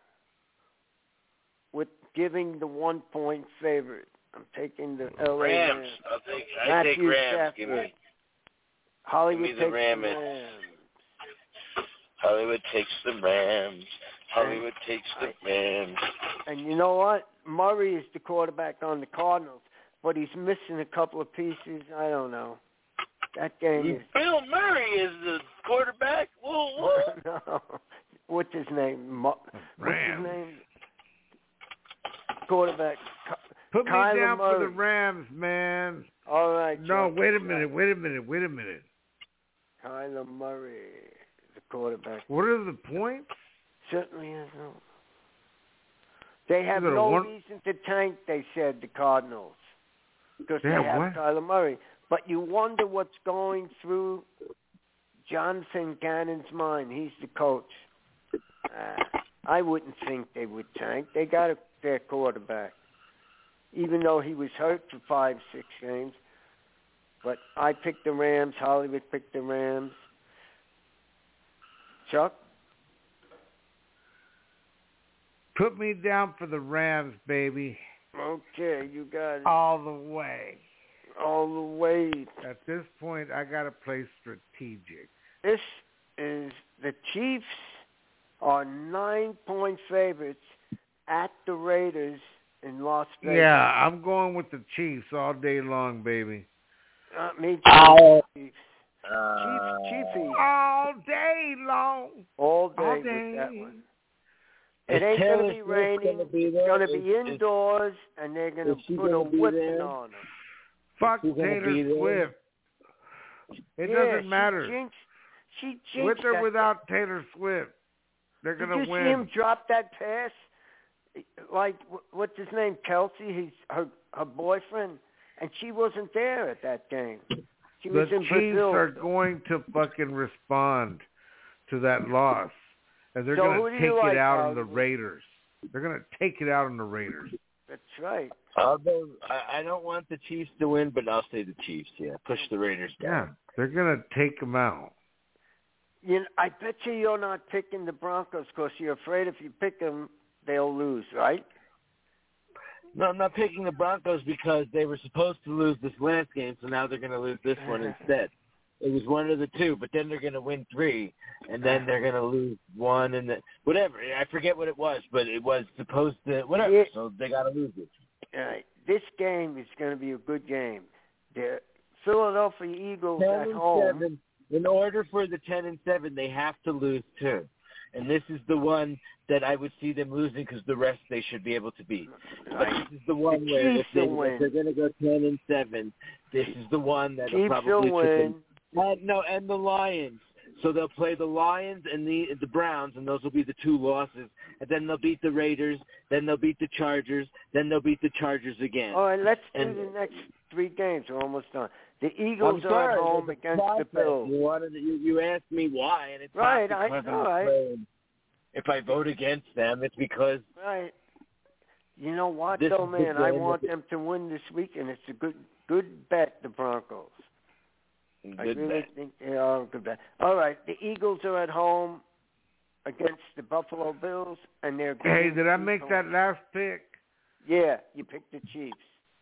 Speaker 4: with giving the 1 point favorite. I'm taking the LA
Speaker 3: Rams. I take
Speaker 4: Matthew
Speaker 3: Rams.
Speaker 4: Stafford. Hollywood
Speaker 3: give me the
Speaker 4: takes
Speaker 3: Rams.
Speaker 4: the Rams.
Speaker 3: Hollywood takes the Rams. Hollywood takes the Rams.
Speaker 4: And you know what? Murray is the quarterback on the Cardinals, but he's missing a couple of pieces. I don't know. That game is...
Speaker 3: Bill Murray is the quarterback? Whoa.
Speaker 4: No. What's his name? What's
Speaker 2: Rams.
Speaker 4: his name? Quarterback.
Speaker 2: Put me
Speaker 4: Kyler
Speaker 2: down
Speaker 4: Murray.
Speaker 2: for the Rams, man.
Speaker 4: All right.
Speaker 2: No,
Speaker 4: Chuck.
Speaker 2: wait a minute.
Speaker 4: Kyler Murray, the quarterback.
Speaker 2: What are the points?
Speaker 4: Certainly has no. They have
Speaker 2: Is it a
Speaker 4: no
Speaker 2: one-
Speaker 4: reason to tank, they said, the Cardinals, because
Speaker 2: They
Speaker 4: they
Speaker 2: have
Speaker 4: have
Speaker 2: what?
Speaker 4: Kyler Murray. But you wonder what's going through Jonathan Gannon's mind. He's the coach. I wouldn't think they would tank. They got their quarterback, even though he was hurt for 5-6 games. But I picked the Rams. Hollywood picked the Rams. Chuck?
Speaker 2: Put me down for the Rams, baby.
Speaker 4: Okay, you got it.
Speaker 2: All the way.
Speaker 4: All the way.
Speaker 2: At this point, I got to play strategic.
Speaker 4: This is the Chiefs are 9-point favorites at the Raiders in Las Vegas.
Speaker 2: Yeah, I'm going with the Chiefs all day long, baby.
Speaker 4: Me too. Chiefs. Chiefs.
Speaker 2: All day long.
Speaker 4: All day
Speaker 2: All
Speaker 4: with
Speaker 2: day.
Speaker 4: that one. It ain't going to be raining. It's going to be indoors, and they're going to put a whipping on them.
Speaker 2: Fuck Taylor Swift. It doesn't matter.
Speaker 4: She jinxed
Speaker 2: With or
Speaker 4: that.
Speaker 2: without Taylor Swift, they're going
Speaker 4: Did
Speaker 2: to
Speaker 4: you
Speaker 2: win.
Speaker 4: see him drop that pass? Like, what's his name? Kelsey, he's her boyfriend, and she wasn't there at that game. She was
Speaker 2: The
Speaker 4: in
Speaker 2: Chiefs
Speaker 4: Brazil.
Speaker 2: are going to fucking respond to that loss, and they're
Speaker 4: So
Speaker 2: going
Speaker 4: who
Speaker 2: to
Speaker 4: do you
Speaker 2: take it
Speaker 4: like,
Speaker 2: out on the
Speaker 4: Hollywood?
Speaker 2: Raiders. They're going to take it out on the Raiders.
Speaker 4: That's right.
Speaker 3: Although I don't want the Chiefs to win, but I'll say the Chiefs. Yeah, push the Raiders
Speaker 2: Yeah,
Speaker 3: down.
Speaker 2: they're going to take them out.
Speaker 4: You know, I bet you're not picking the Broncos because you're afraid if you pick them, they'll lose, right?
Speaker 3: No, I'm not picking the Broncos because they were supposed to lose this last game, so now they're going to lose this one instead. It was one of the two, but then they're going to win 3, and then they're going to lose 1, and whatever. I forget what it was, but it was supposed to whatever.
Speaker 4: Yeah.
Speaker 3: So they got to lose it.
Speaker 4: All right. This game is going to be a good game. The Philadelphia Eagles
Speaker 9: 10
Speaker 4: at
Speaker 9: and
Speaker 4: home.
Speaker 9: 7. In order for the 10 and 7, they have to lose 2. And this is the one that I would see them losing because the rest they should be able to beat. But this is the one where if they're going to go 10 and 7, this is the one that will probably
Speaker 4: win.
Speaker 9: And the Lions. So they'll play the Lions and the Browns, and those will be the 2 losses. And then they'll beat the Raiders. Then they'll beat the Chargers. Then they'll beat the Chargers again.
Speaker 4: All right, let's do the next 3 games. We're almost done. The Eagles are at home against the Bills.
Speaker 9: You asked me why, and it's
Speaker 4: right.
Speaker 9: not because I'm afraid. If I vote against them, it's because...
Speaker 4: Right. You know what, though, man? I want them to win this week, and it's a good bet, the Broncos. I really think they are a good bet. All right, the Eagles are at home against the Buffalo Bills, and they're...
Speaker 2: Hey, did I make that last pick?
Speaker 4: Yeah, you picked the Chiefs.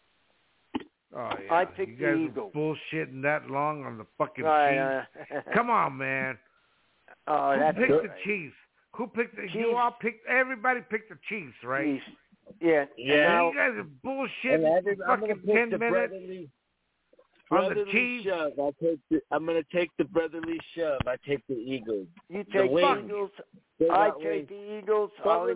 Speaker 2: Oh, yeah.
Speaker 4: I picked the Eagles.
Speaker 2: You guys bullshitting that long on the fucking Chiefs? Come on, man.
Speaker 4: Oh,
Speaker 2: Who picked the Chiefs? Who picked the Chiefs? You all picked... Everybody picked the Chiefs, right?
Speaker 4: Chiefs. Yeah.
Speaker 2: Now, you guys are bullshitting for fucking 10 minutes. On the Chiefs?
Speaker 9: I'm going to take the brotherly shove. I take the Eagles.
Speaker 4: You take the Eagles. I take the Eagles.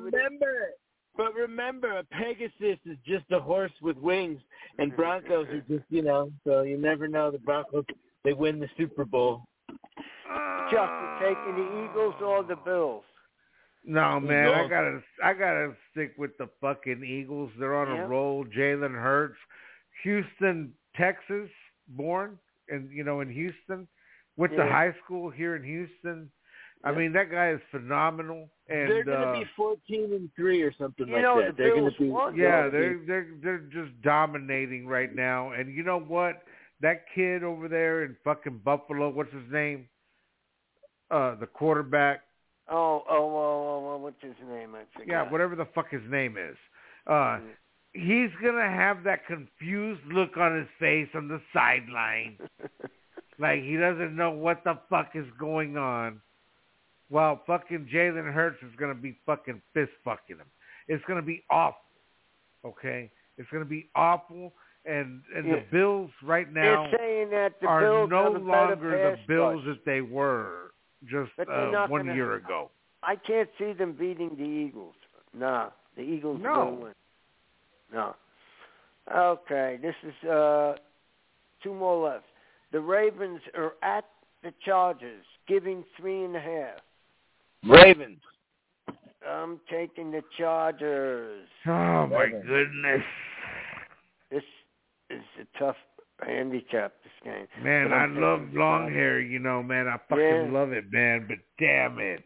Speaker 9: But remember, a Pegasus is just a horse with wings, and Broncos are just, so you never know. The Broncos, they win the Super Bowl.
Speaker 4: Chuck, you taking the Eagles or the Bills?
Speaker 2: No, man, I gotta stick with the fucking Eagles. They're on a roll. Jalen Hurts, Houston, Texas, born, and in Houston, went to high school here in Houston. I mean, that guy is phenomenal. And
Speaker 9: they're going to be 14-3 or something like that.
Speaker 4: They're going
Speaker 9: to be.
Speaker 2: Yeah, they're just dominating right now. And you know what? That kid over there in fucking Buffalo, what's his name? The quarterback.
Speaker 4: What's his name? I forgot.
Speaker 2: Yeah, whatever the fuck his name is. He's going to have that confused look on his face on the sideline. Like he doesn't know what the fuck is going on. While fucking Jalen Hurts is going to be fucking fist fucking him. It's going to be awful. Okay? It's going to be awful. And the Bills right now are
Speaker 4: Bills
Speaker 2: no longer the Bills that they were just 1 year ago.
Speaker 4: I can't see them beating the Eagles. No, the Eagles don't win. No. Okay, this is 2 more left. The Ravens are at the Chargers, giving 3.5.
Speaker 9: Ravens.
Speaker 4: I'm taking the Chargers.
Speaker 2: Oh, my goodness.
Speaker 4: This is a tough handicap, this game.
Speaker 2: Man, I love long hair, man. I fucking love it, man. But damn it.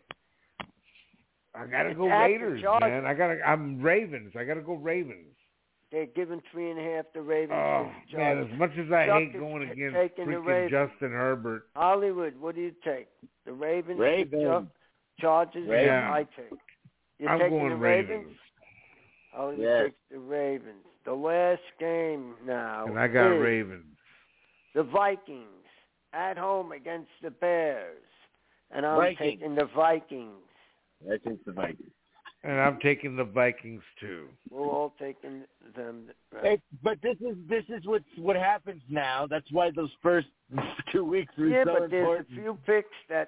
Speaker 2: I got to go Raiders, man. I'm Ravens. I got to go Ravens.
Speaker 4: They're giving 3.5 to Ravens.
Speaker 2: Oh, man, as much as I hate going against freaking Justin Herbert.
Speaker 4: Hollywood, what do you take? The Ravens? Chargers?
Speaker 2: Yeah.
Speaker 4: I take.
Speaker 2: I'm going
Speaker 4: the
Speaker 2: Ravens.
Speaker 4: Hollywood takes the Ravens. The last game now.
Speaker 2: And I got Ravens.
Speaker 4: The Vikings at home against the Bears. And I'm taking the Vikings.
Speaker 9: I take the Vikings.
Speaker 2: And I'm taking the Vikings too.
Speaker 4: We're all taking them.
Speaker 9: But this is what happens now. That's why those first 2 weeks are so important.
Speaker 4: Yeah, but there's a few picks that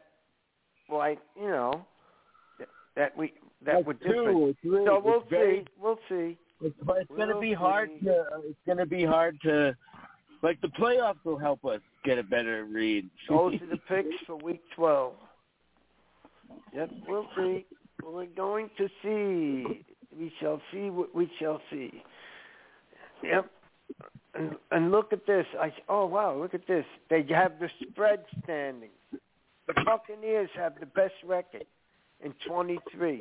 Speaker 4: that would different. So we'll see.
Speaker 9: It's going to be hard to. Like the playoffs will help us get a better read.
Speaker 4: Those are the picks for week 12. Yep, we'll see. We're going to see. We shall see what we shall see. Yep. And look at this. Look at this. They have the spread standings. The Buccaneers have the best record in 2023.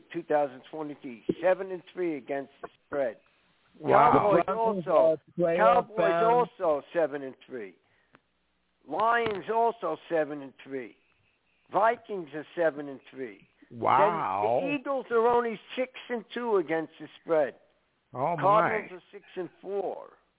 Speaker 4: 7-3 against the spread.
Speaker 2: Wow.
Speaker 4: Cowboys also 7-3. Lions also 7-3. Vikings are 7-3.
Speaker 2: Wow.
Speaker 4: Then the Eagles are only 6-2 against the spread.
Speaker 2: Oh,
Speaker 4: Cardinals are 6-4.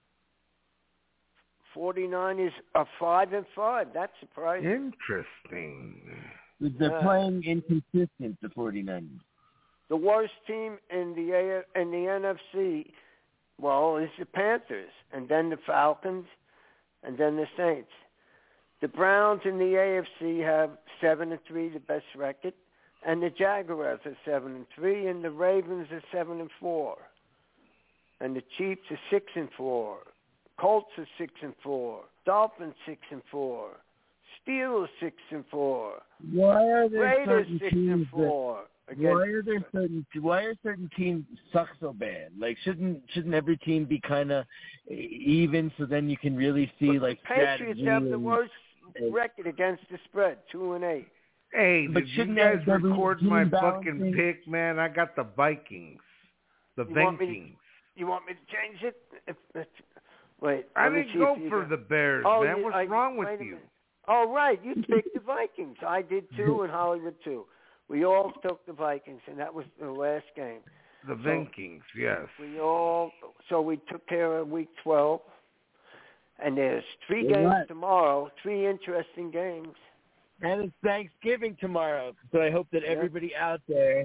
Speaker 4: 49ers are 5-5. That's surprising.
Speaker 2: Interesting.
Speaker 9: They're playing inconsistent, the 49ers.
Speaker 4: The worst team in the NFC, is the Panthers, and then the Falcons, and then the Saints. The Browns in the AFC have 7-3, the best record, and the Jaguars are 7-3, and the Ravens are 7-4, and the Chiefs are 6-4, Colts are 6-4, Dolphins 6-4, Steelers 6-4.
Speaker 9: Why are there
Speaker 4: Raiders
Speaker 9: certain
Speaker 4: 6-4?
Speaker 9: Why are certain teams suck so bad? Like, shouldn't every team be kind of even, so then you can really see like
Speaker 4: Patriots have the worst record against the spread, 2-8.
Speaker 2: Hey,
Speaker 9: but
Speaker 2: did you guys record my fucking pick, man? I got the Vikings, the Vikings.
Speaker 4: You want me to change it? Wait,
Speaker 2: I didn't go for the Bears, man. What's wrong with you?
Speaker 4: Oh, right. You picked the Vikings. I did too, and Hollywood too. We all took the Vikings, and that was the last game.
Speaker 2: The Vikings, yes.
Speaker 4: So we took care of Week 12, and there's 3 games tomorrow, 3 interesting games.
Speaker 9: And it's Thanksgiving tomorrow, so I hope that everybody out there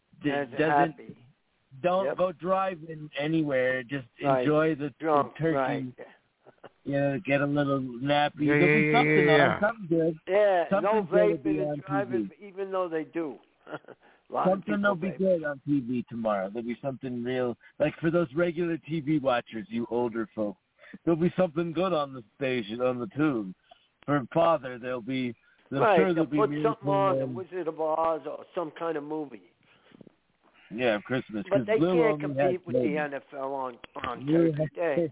Speaker 9: don't go driving anywhere. Just enjoy the turkey.
Speaker 4: Right.
Speaker 9: Get a little nappy. There'll be something on, something good.
Speaker 4: Yeah,
Speaker 9: something
Speaker 4: no vaping and driving, even though they do.
Speaker 9: Something will be good on TV tomorrow. There'll be something real, like for those regular TV watchers, you older folk. There'll be something good on the station, on the tube. For Father, there'll be. Sure
Speaker 4: they'll
Speaker 9: be
Speaker 4: put something on, The Wizard of Oz or some kind of movie.
Speaker 9: Yeah, Christmas.
Speaker 4: But they can't compete with the NFL on Turkey Day.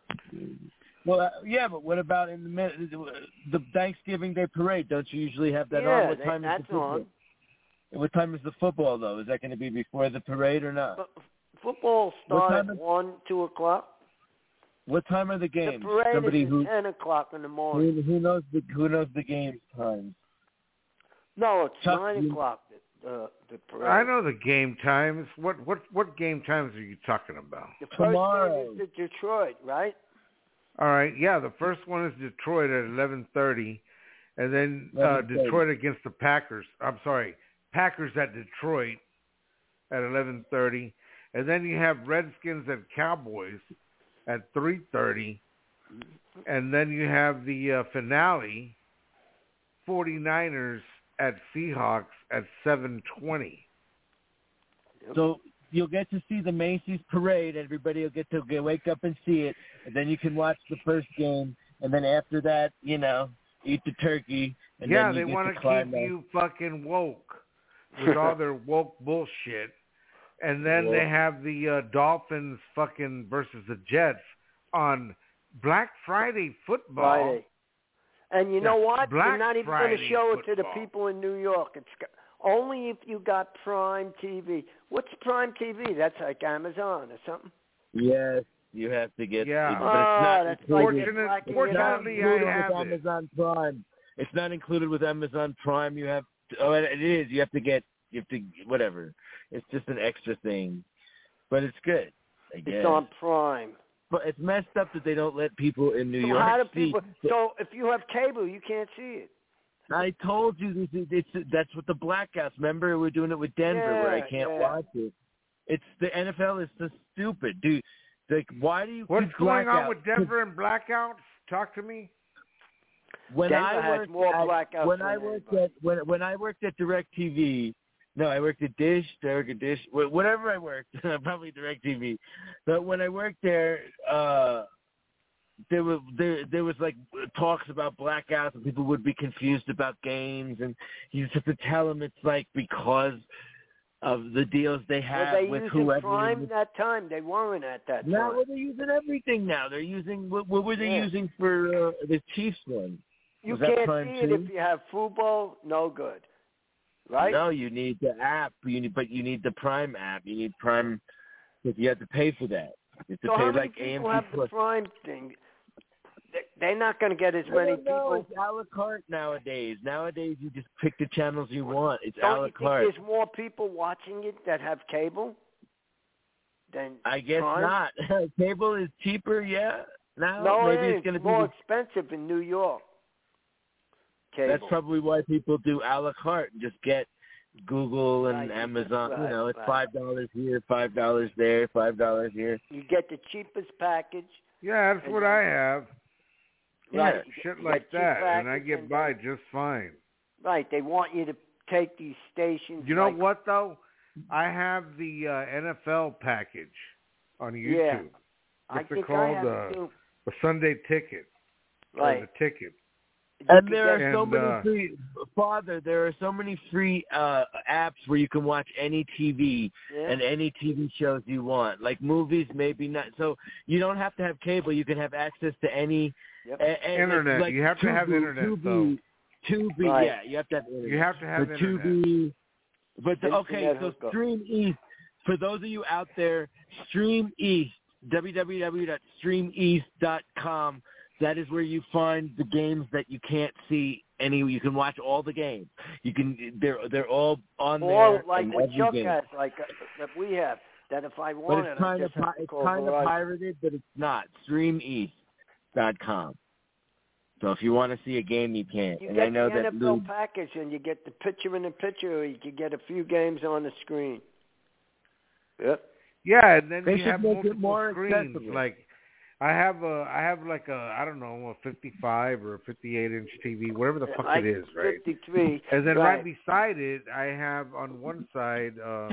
Speaker 9: Well, but what about in the Thanksgiving Day parade? Don't you usually have that on? What time is the football?
Speaker 4: On.
Speaker 9: What time is the football, though? Is that going to be before the parade or not?
Speaker 4: But football starts at 1, 2 o'clock.
Speaker 9: What time are the games?
Speaker 4: The parade is at 10 o'clock in the morning.
Speaker 9: Who knows the game times?
Speaker 4: No, it's 9 o'clock. The parade.
Speaker 2: I know the game times. What game times are you talking about?
Speaker 4: The first game is the Detroit, right?
Speaker 2: All right, yeah. The first one is Detroit at 11:30, and then Detroit against the Packers. I'm sorry, Packers at Detroit at 11:30, and then you have Redskins and Cowboys at 3:30, and then you have the finale, 49ers at Seahawks at 7:20.
Speaker 9: So you'll get to see the Macy's parade. Everybody will get to wake up and see it, and then you can watch the first game, and then after that, eat the turkey. And then
Speaker 2: they want to keep you fucking woke with all their woke bullshit. And then they have the Dolphins fucking versus the Jets on Black Friday football.
Speaker 4: And you know what?
Speaker 2: Black
Speaker 4: You're not even going to show it to the
Speaker 2: football.
Speaker 4: people in New York. It's only if you got Prime TV. What's Prime TV? That's like Amazon or something.
Speaker 9: Yes, you have to get.
Speaker 2: Yeah.
Speaker 9: But it's not
Speaker 2: Fortunately, I have
Speaker 9: with Amazon Prime. It's not included with Amazon Prime. You have. It is. You have to whatever. It's just an extra thing, but it's good. I guess.
Speaker 4: It's on Prime.
Speaker 9: But it's messed up that they don't let people in New York see.
Speaker 4: So if you have cable, you can't see it.
Speaker 9: I told you that's what the blackouts. Remember, we're doing it with Denver, where I can't watch it. It's the NFL is so stupid, dude. Like, why do you?
Speaker 2: What's going on with Denver and blackouts? Talk to me.
Speaker 9: When
Speaker 4: Denver
Speaker 9: I
Speaker 4: has more blackouts.
Speaker 9: When I worked at DirecTV. No, I worked at Dish, whatever I worked, probably DirecTV. But when I worked there, there was like talks about blackouts, and people would be confused about games, and you just have to tell them it's like because of the deals they had with whoever.
Speaker 4: Prime that time? They weren't at that time.
Speaker 9: No, they're using everything now. They're using what were they using for the Chiefs one?
Speaker 4: You can't see it if you have football. No good. Right?
Speaker 9: No, you need the app. You need the Prime app. You need Prime because you have to pay for that. You have to pay
Speaker 4: how
Speaker 9: like
Speaker 4: many people
Speaker 9: AMC
Speaker 4: have the Prime thing? They're not going to get as many people.
Speaker 9: It's a la carte nowadays. Nowadays, you just pick the channels you want. It's
Speaker 4: Don't
Speaker 9: a la
Speaker 4: you
Speaker 9: carte.
Speaker 4: think there's more people watching it that have cable than
Speaker 9: I guess
Speaker 4: Prime?
Speaker 9: not. Cable is cheaper, yeah. Now
Speaker 4: no,
Speaker 9: maybe it's going to be
Speaker 4: more expensive in New York. Cable.
Speaker 9: That's probably why people do a la carte and just get Google and Amazon.
Speaker 4: Right,
Speaker 9: it's $5 here, $5 there, $5 here.
Speaker 4: You get the cheapest package.
Speaker 2: Yeah, that's what I have.
Speaker 4: Right.
Speaker 2: Shit like that, and I get by just fine.
Speaker 4: Right. They want you to take these stations.
Speaker 2: You know what, though? I have the NFL package on YouTube.
Speaker 4: Yeah.
Speaker 2: What's it called? The Sunday Ticket.
Speaker 4: Right.
Speaker 2: Or the Ticket.
Speaker 9: And there are so many free, Father, there are so many free apps where you can watch any TV and any TV shows you want. Like movies, maybe not. So you don't have to have cable. You can have access to any
Speaker 2: internet.
Speaker 9: Like
Speaker 2: you have to have internet, though.
Speaker 9: Tubi,
Speaker 4: right.
Speaker 9: yeah, you have to have internet.
Speaker 2: You have to have internet.
Speaker 9: Tubi, but so Stream East. For those of you out there, Stream East, www.streameast.com. That is where you find the games that you can't see any. You can watch all the games. You can. They're all on there.
Speaker 4: All like what Chuck has, like that we have. That if I wanted,
Speaker 9: but it's kind of pirated, but it's not. StreamEast.com. So if you want to see a game, you can.
Speaker 4: You
Speaker 9: and
Speaker 4: get
Speaker 9: I know
Speaker 4: the
Speaker 9: that
Speaker 4: NFL package, and you get the picture-in-the-picture, or you can get a few games on the screen. Yep.
Speaker 2: Yeah, and then
Speaker 9: they
Speaker 2: you have multiple
Speaker 9: more
Speaker 2: screens.
Speaker 9: Accessible.
Speaker 2: Like I have like a I don't know, a 55 or a 58-inch TV, whatever the fuck it is, right?
Speaker 4: 53.
Speaker 2: And then right beside it, I have on one side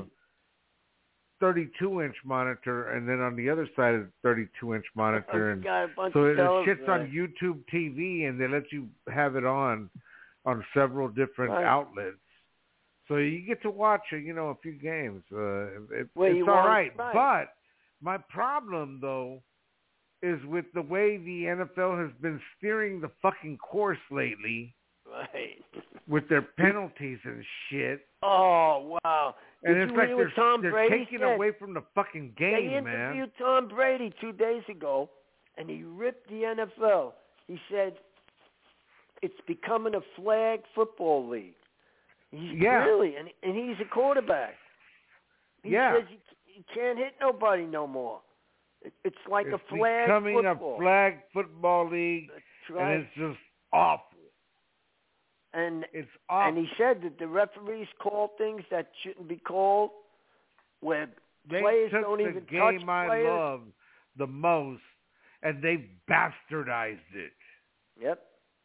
Speaker 2: 32-inch monitor, and then on the other side is 32-inch monitor, and so it shits on YouTube TV, and they let you have it on several different outlets. So you get to watch, a few games. It's all right. But my problem, though, is with the way the NFL has been steering the fucking course lately.
Speaker 4: Right.
Speaker 2: With their penalties and shit.
Speaker 4: Oh, wow.
Speaker 2: And
Speaker 4: Did
Speaker 2: it's
Speaker 4: you
Speaker 2: like
Speaker 4: hear what Tom
Speaker 2: they're
Speaker 4: Brady
Speaker 2: taking
Speaker 4: said?
Speaker 2: away from the fucking game,
Speaker 4: They interviewed Tom Brady 2 days ago, and he ripped the NFL. He said it's becoming a flag football league. Really, and he's a quarterback. He says you can't hit nobody no more. It's like a flag
Speaker 2: becoming
Speaker 4: football.
Speaker 2: a flag football league, and it's just awful.
Speaker 4: And
Speaker 2: it's awful.
Speaker 4: And he said that the referees call things that shouldn't be called, where players don't even touch players.
Speaker 2: They took the game I love the most, and they bastardized it.
Speaker 4: Yep.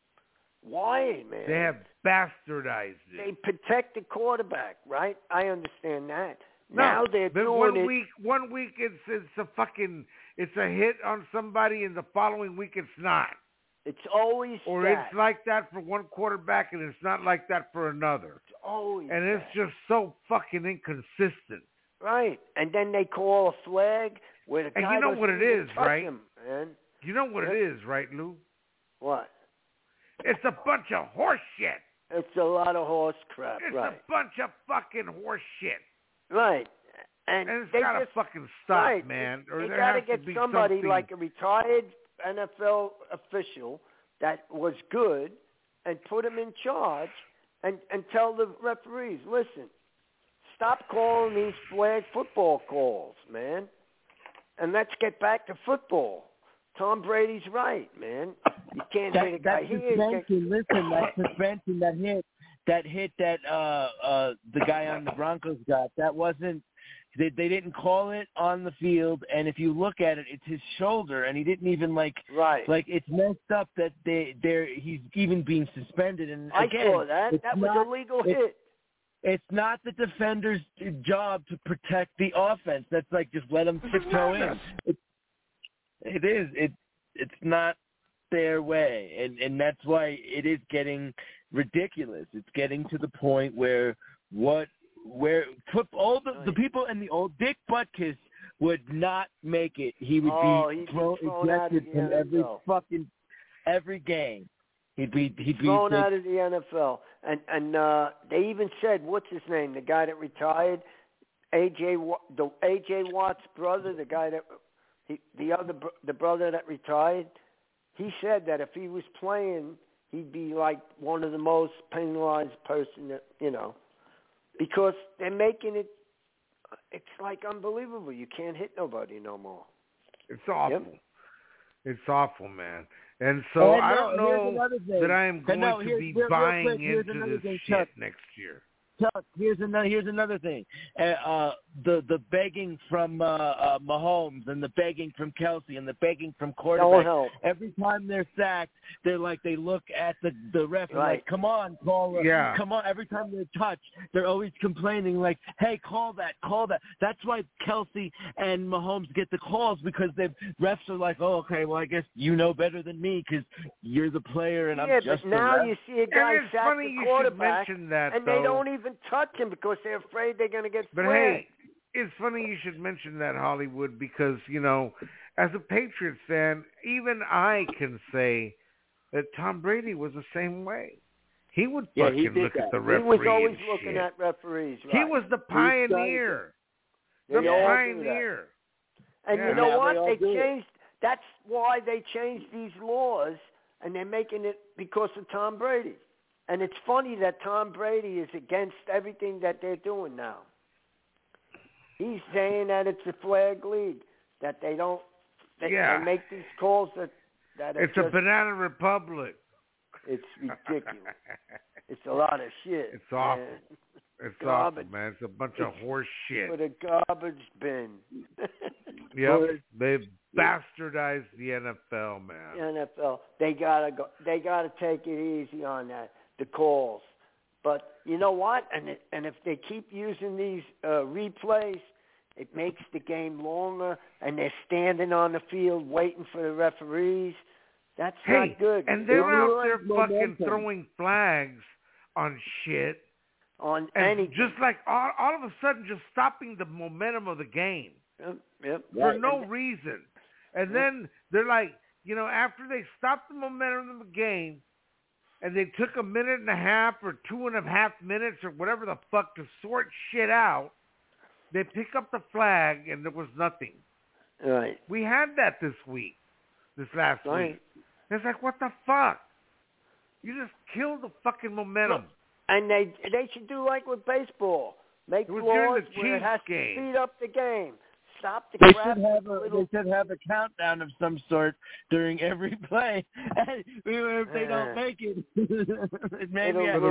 Speaker 4: Why, man?
Speaker 2: They have bastardized it.
Speaker 4: They protect the quarterback, right? I understand that.
Speaker 2: No,
Speaker 4: now they're doing it.
Speaker 2: One week it's a hit on somebody, and the following week it's not.
Speaker 4: It's always
Speaker 2: or
Speaker 4: that.
Speaker 2: It's like that for one quarterback, and it's not like that for another.
Speaker 4: It's always
Speaker 2: and it's just so fucking inconsistent.
Speaker 4: Right, and then they call a flag where the guy
Speaker 2: and you know what it is, right?
Speaker 4: Him, man.
Speaker 2: You know what it is, right, Lou?
Speaker 4: What?
Speaker 2: It's a bunch of horse shit.
Speaker 4: It's a lot of horse crap,
Speaker 2: It's
Speaker 4: right.
Speaker 2: a bunch of fucking horse shit.
Speaker 4: Right. And
Speaker 2: it's
Speaker 4: they
Speaker 2: gotta
Speaker 4: just,
Speaker 2: fucking stop,
Speaker 4: right.
Speaker 2: man. Or
Speaker 4: they
Speaker 2: there
Speaker 4: gotta
Speaker 2: has
Speaker 4: get
Speaker 2: to be
Speaker 4: somebody
Speaker 2: something...
Speaker 4: like a retired NFL official that was good and put him in charge and tell the referees, listen, stop calling these flag football calls, man. And let's get back to football. Tom Brady's right, man. You can't hit a guy here.
Speaker 9: Listen, that suspension that hit the guy on the Broncos got, that wasn't they didn't call it on the field, and if you look at it, it's his shoulder, and he didn't even like it's messed up that he's even being suspended. And again,
Speaker 4: I saw that. That was a legal hit.
Speaker 9: It's not the defender's job to protect the offense. That's like just let them tiptoe in. It is. It's not their way, and that's why it is getting ridiculous. It's getting to the point where all the people in the old Dick Butkus would not make it. He would be ejected from every game. He'd be
Speaker 4: thrown out of the NFL. And they even said, what's his name? The guy that retired, A.J. Watt's brother, the guy that the brother that retired. He said that if he was playing, he'd be like one of the most penalized person that, because they're making it. It's like unbelievable. You can't hit nobody no more.
Speaker 2: It's awful. Yep. It's awful, man. And so I don't know that I am going to be buying into this shit next year.
Speaker 9: Chuck, here's another thing. The begging from Mahomes and the begging from Kelsey and the begging from quarterback. Every time they're sacked, they look at the ref and like, come on, call it. Yeah. Come on. Every time they're touched, they're always complaining like, hey, call that. That's why Kelsey and Mahomes get the calls, because the refs are like, oh, okay, well, I guess you know better than me because you're the player and I'm just the ref.
Speaker 4: Yeah, but now you see a guy sack the quarterback,
Speaker 2: that,
Speaker 4: and they don't even touch him because they're afraid they're going to get
Speaker 2: But hey, it's funny you should mention that, Hollywood, because, you know, as a Patriots fan, even I can say that Tom Brady was the same way. He would fucking look at the referee.
Speaker 4: He was always looking at referees. Right?
Speaker 2: He was the pioneer. The pioneer.
Speaker 4: And you know what? They changed. That's why they changed these laws, and they're making it because of Tom Brady. And it's funny that Tom Brady is against everything that they're doing now. He's saying that it's a flag league, that they don't. They make these calls that
Speaker 2: it's a banana republic.
Speaker 4: It's ridiculous. It's a lot of shit.
Speaker 2: It's awful. It's awful, man. It's a bunch of horse shit.
Speaker 4: For the garbage bin.
Speaker 2: Yep. They've bastardized the NFL, man.
Speaker 4: The NFL. They gotta take it easy on that. The calls. But you know what? And if they keep using these replays, it makes the game longer, and they're standing on the field waiting for the referees. That's not good.
Speaker 2: And they're out there fucking throwing flags on shit.
Speaker 4: On anything.
Speaker 2: Just like all of a sudden just stopping the momentum of the game.
Speaker 4: Yep.
Speaker 2: For no reason. And then they're like, you know, after they stopped the momentum of the game, and they took a minute and a half or 2.5 minutes or whatever the fuck to sort shit out, they pick up the flag and there was nothing.
Speaker 4: Right.
Speaker 2: We had that this last week. It's like, what the fuck? You just killed the fucking momentum.
Speaker 4: And they should do like with baseball. Make laws where it has to speed up the game. Stop the crap.
Speaker 9: They should have a countdown of some sort during every play. And if they don't make it, maybe
Speaker 2: for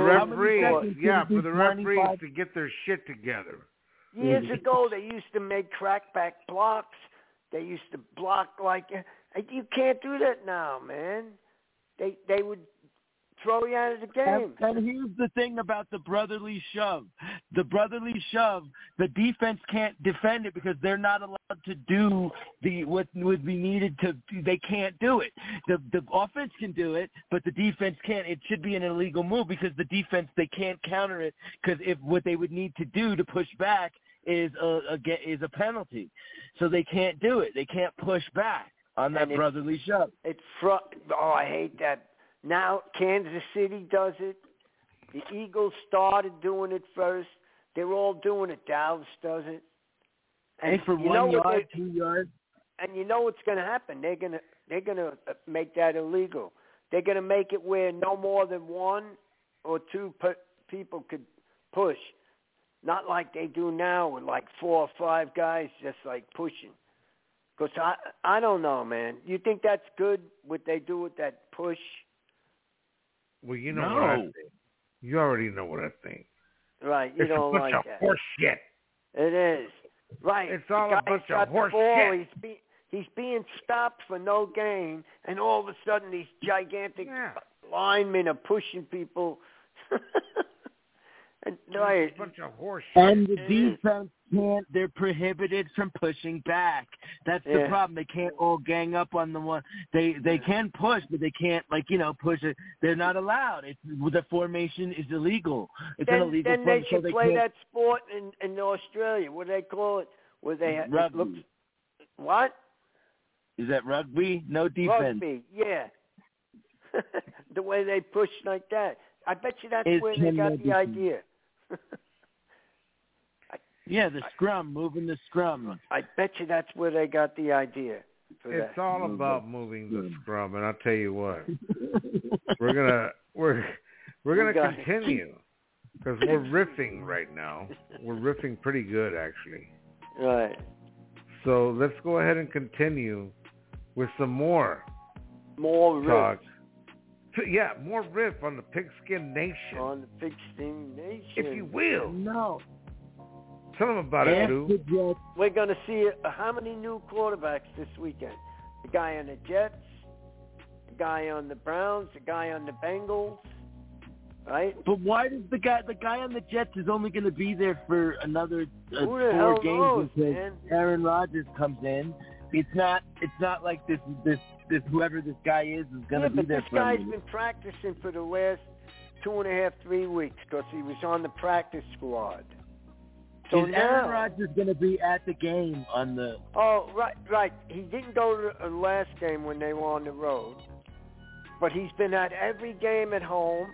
Speaker 2: the referees to get their shit together.
Speaker 4: Years ago, they used to make crackback blocks. They used to block like you can't do that now, man. They would throw you out of the game.
Speaker 9: And here's the thing about the brotherly shove. The brotherly shove, the defense can't defend it because they're not allowed to do what would be needed to. They can't do it. The offense can do it, but the defense can't. It should be an illegal move because the defense, they can't counter it, because if what they would need to do to push back is a penalty. So they can't do it. They can't push back on that brotherly shove.
Speaker 4: I hate that. Now Kansas City does it. The Eagles started doing it first. They're all doing it. Dallas does it.
Speaker 9: And for 1 yard, 2 yards.
Speaker 4: And you know what's going to happen? They're gonna make that illegal. They're going to make it where no more than 1 or 2 people could push. Not like they do now with like 4 or 5 guys just like pushing. Because I don't know, man. You think that's good, what they do with that push?
Speaker 2: Well, you know what I think. You already know what I think.
Speaker 4: Right, you don't like that.
Speaker 2: It's a bunch of horse shit.
Speaker 4: It is. Right.
Speaker 2: It's all a bunch of horse shit.
Speaker 4: He's being stopped for no gain, and all of a sudden these gigantic linemen are pushing people.
Speaker 2: And it's a bunch of horse shit.
Speaker 9: And the defense can't. They're prohibited from pushing back. That's the problem. They can't all gang up on the one. They can push, but they can't push it. They're not allowed. The formation is illegal. It's an illegal
Speaker 4: then they should play that sport in Australia. What do they call it? Where they
Speaker 9: rugby.
Speaker 4: What?
Speaker 9: Is that rugby? No defense.
Speaker 4: Rugby, yeah. The way they push like that. I bet you that's where they got the idea.
Speaker 9: The scrum, moving the scrum.
Speaker 4: I bet you that's where they got the idea.
Speaker 2: It's all about moving the scrum, and I'll tell you what, we're gonna continue because we're riffing right now. We're riffing pretty good, actually.
Speaker 4: Right.
Speaker 2: So let's go ahead and continue with some more
Speaker 4: talk.
Speaker 2: Yeah, more riff on the Pigskin Nation.
Speaker 4: On the Pigskin Nation.
Speaker 2: If you will.
Speaker 9: No.
Speaker 2: Tell them about it, Lou.
Speaker 4: We're going to see how many new quarterbacks this weekend. The guy on the Jets, the guy on the Browns, the guy on the Bengals, right?
Speaker 9: But why does the guy on the Jets is only going to be there for another 4
Speaker 4: 4
Speaker 9: games until
Speaker 4: man?
Speaker 9: Aaron Rodgers comes in? It's not like this whoever this guy is going to be there for.
Speaker 4: Yeah, but this guy's been practicing for the last 2.5, 3 weeks because he was on the practice squad. So
Speaker 9: is Aaron Rodgers going to be at the game on the...
Speaker 4: Oh, right. He didn't go to the last game when they were on the road, but he's been at every game at home.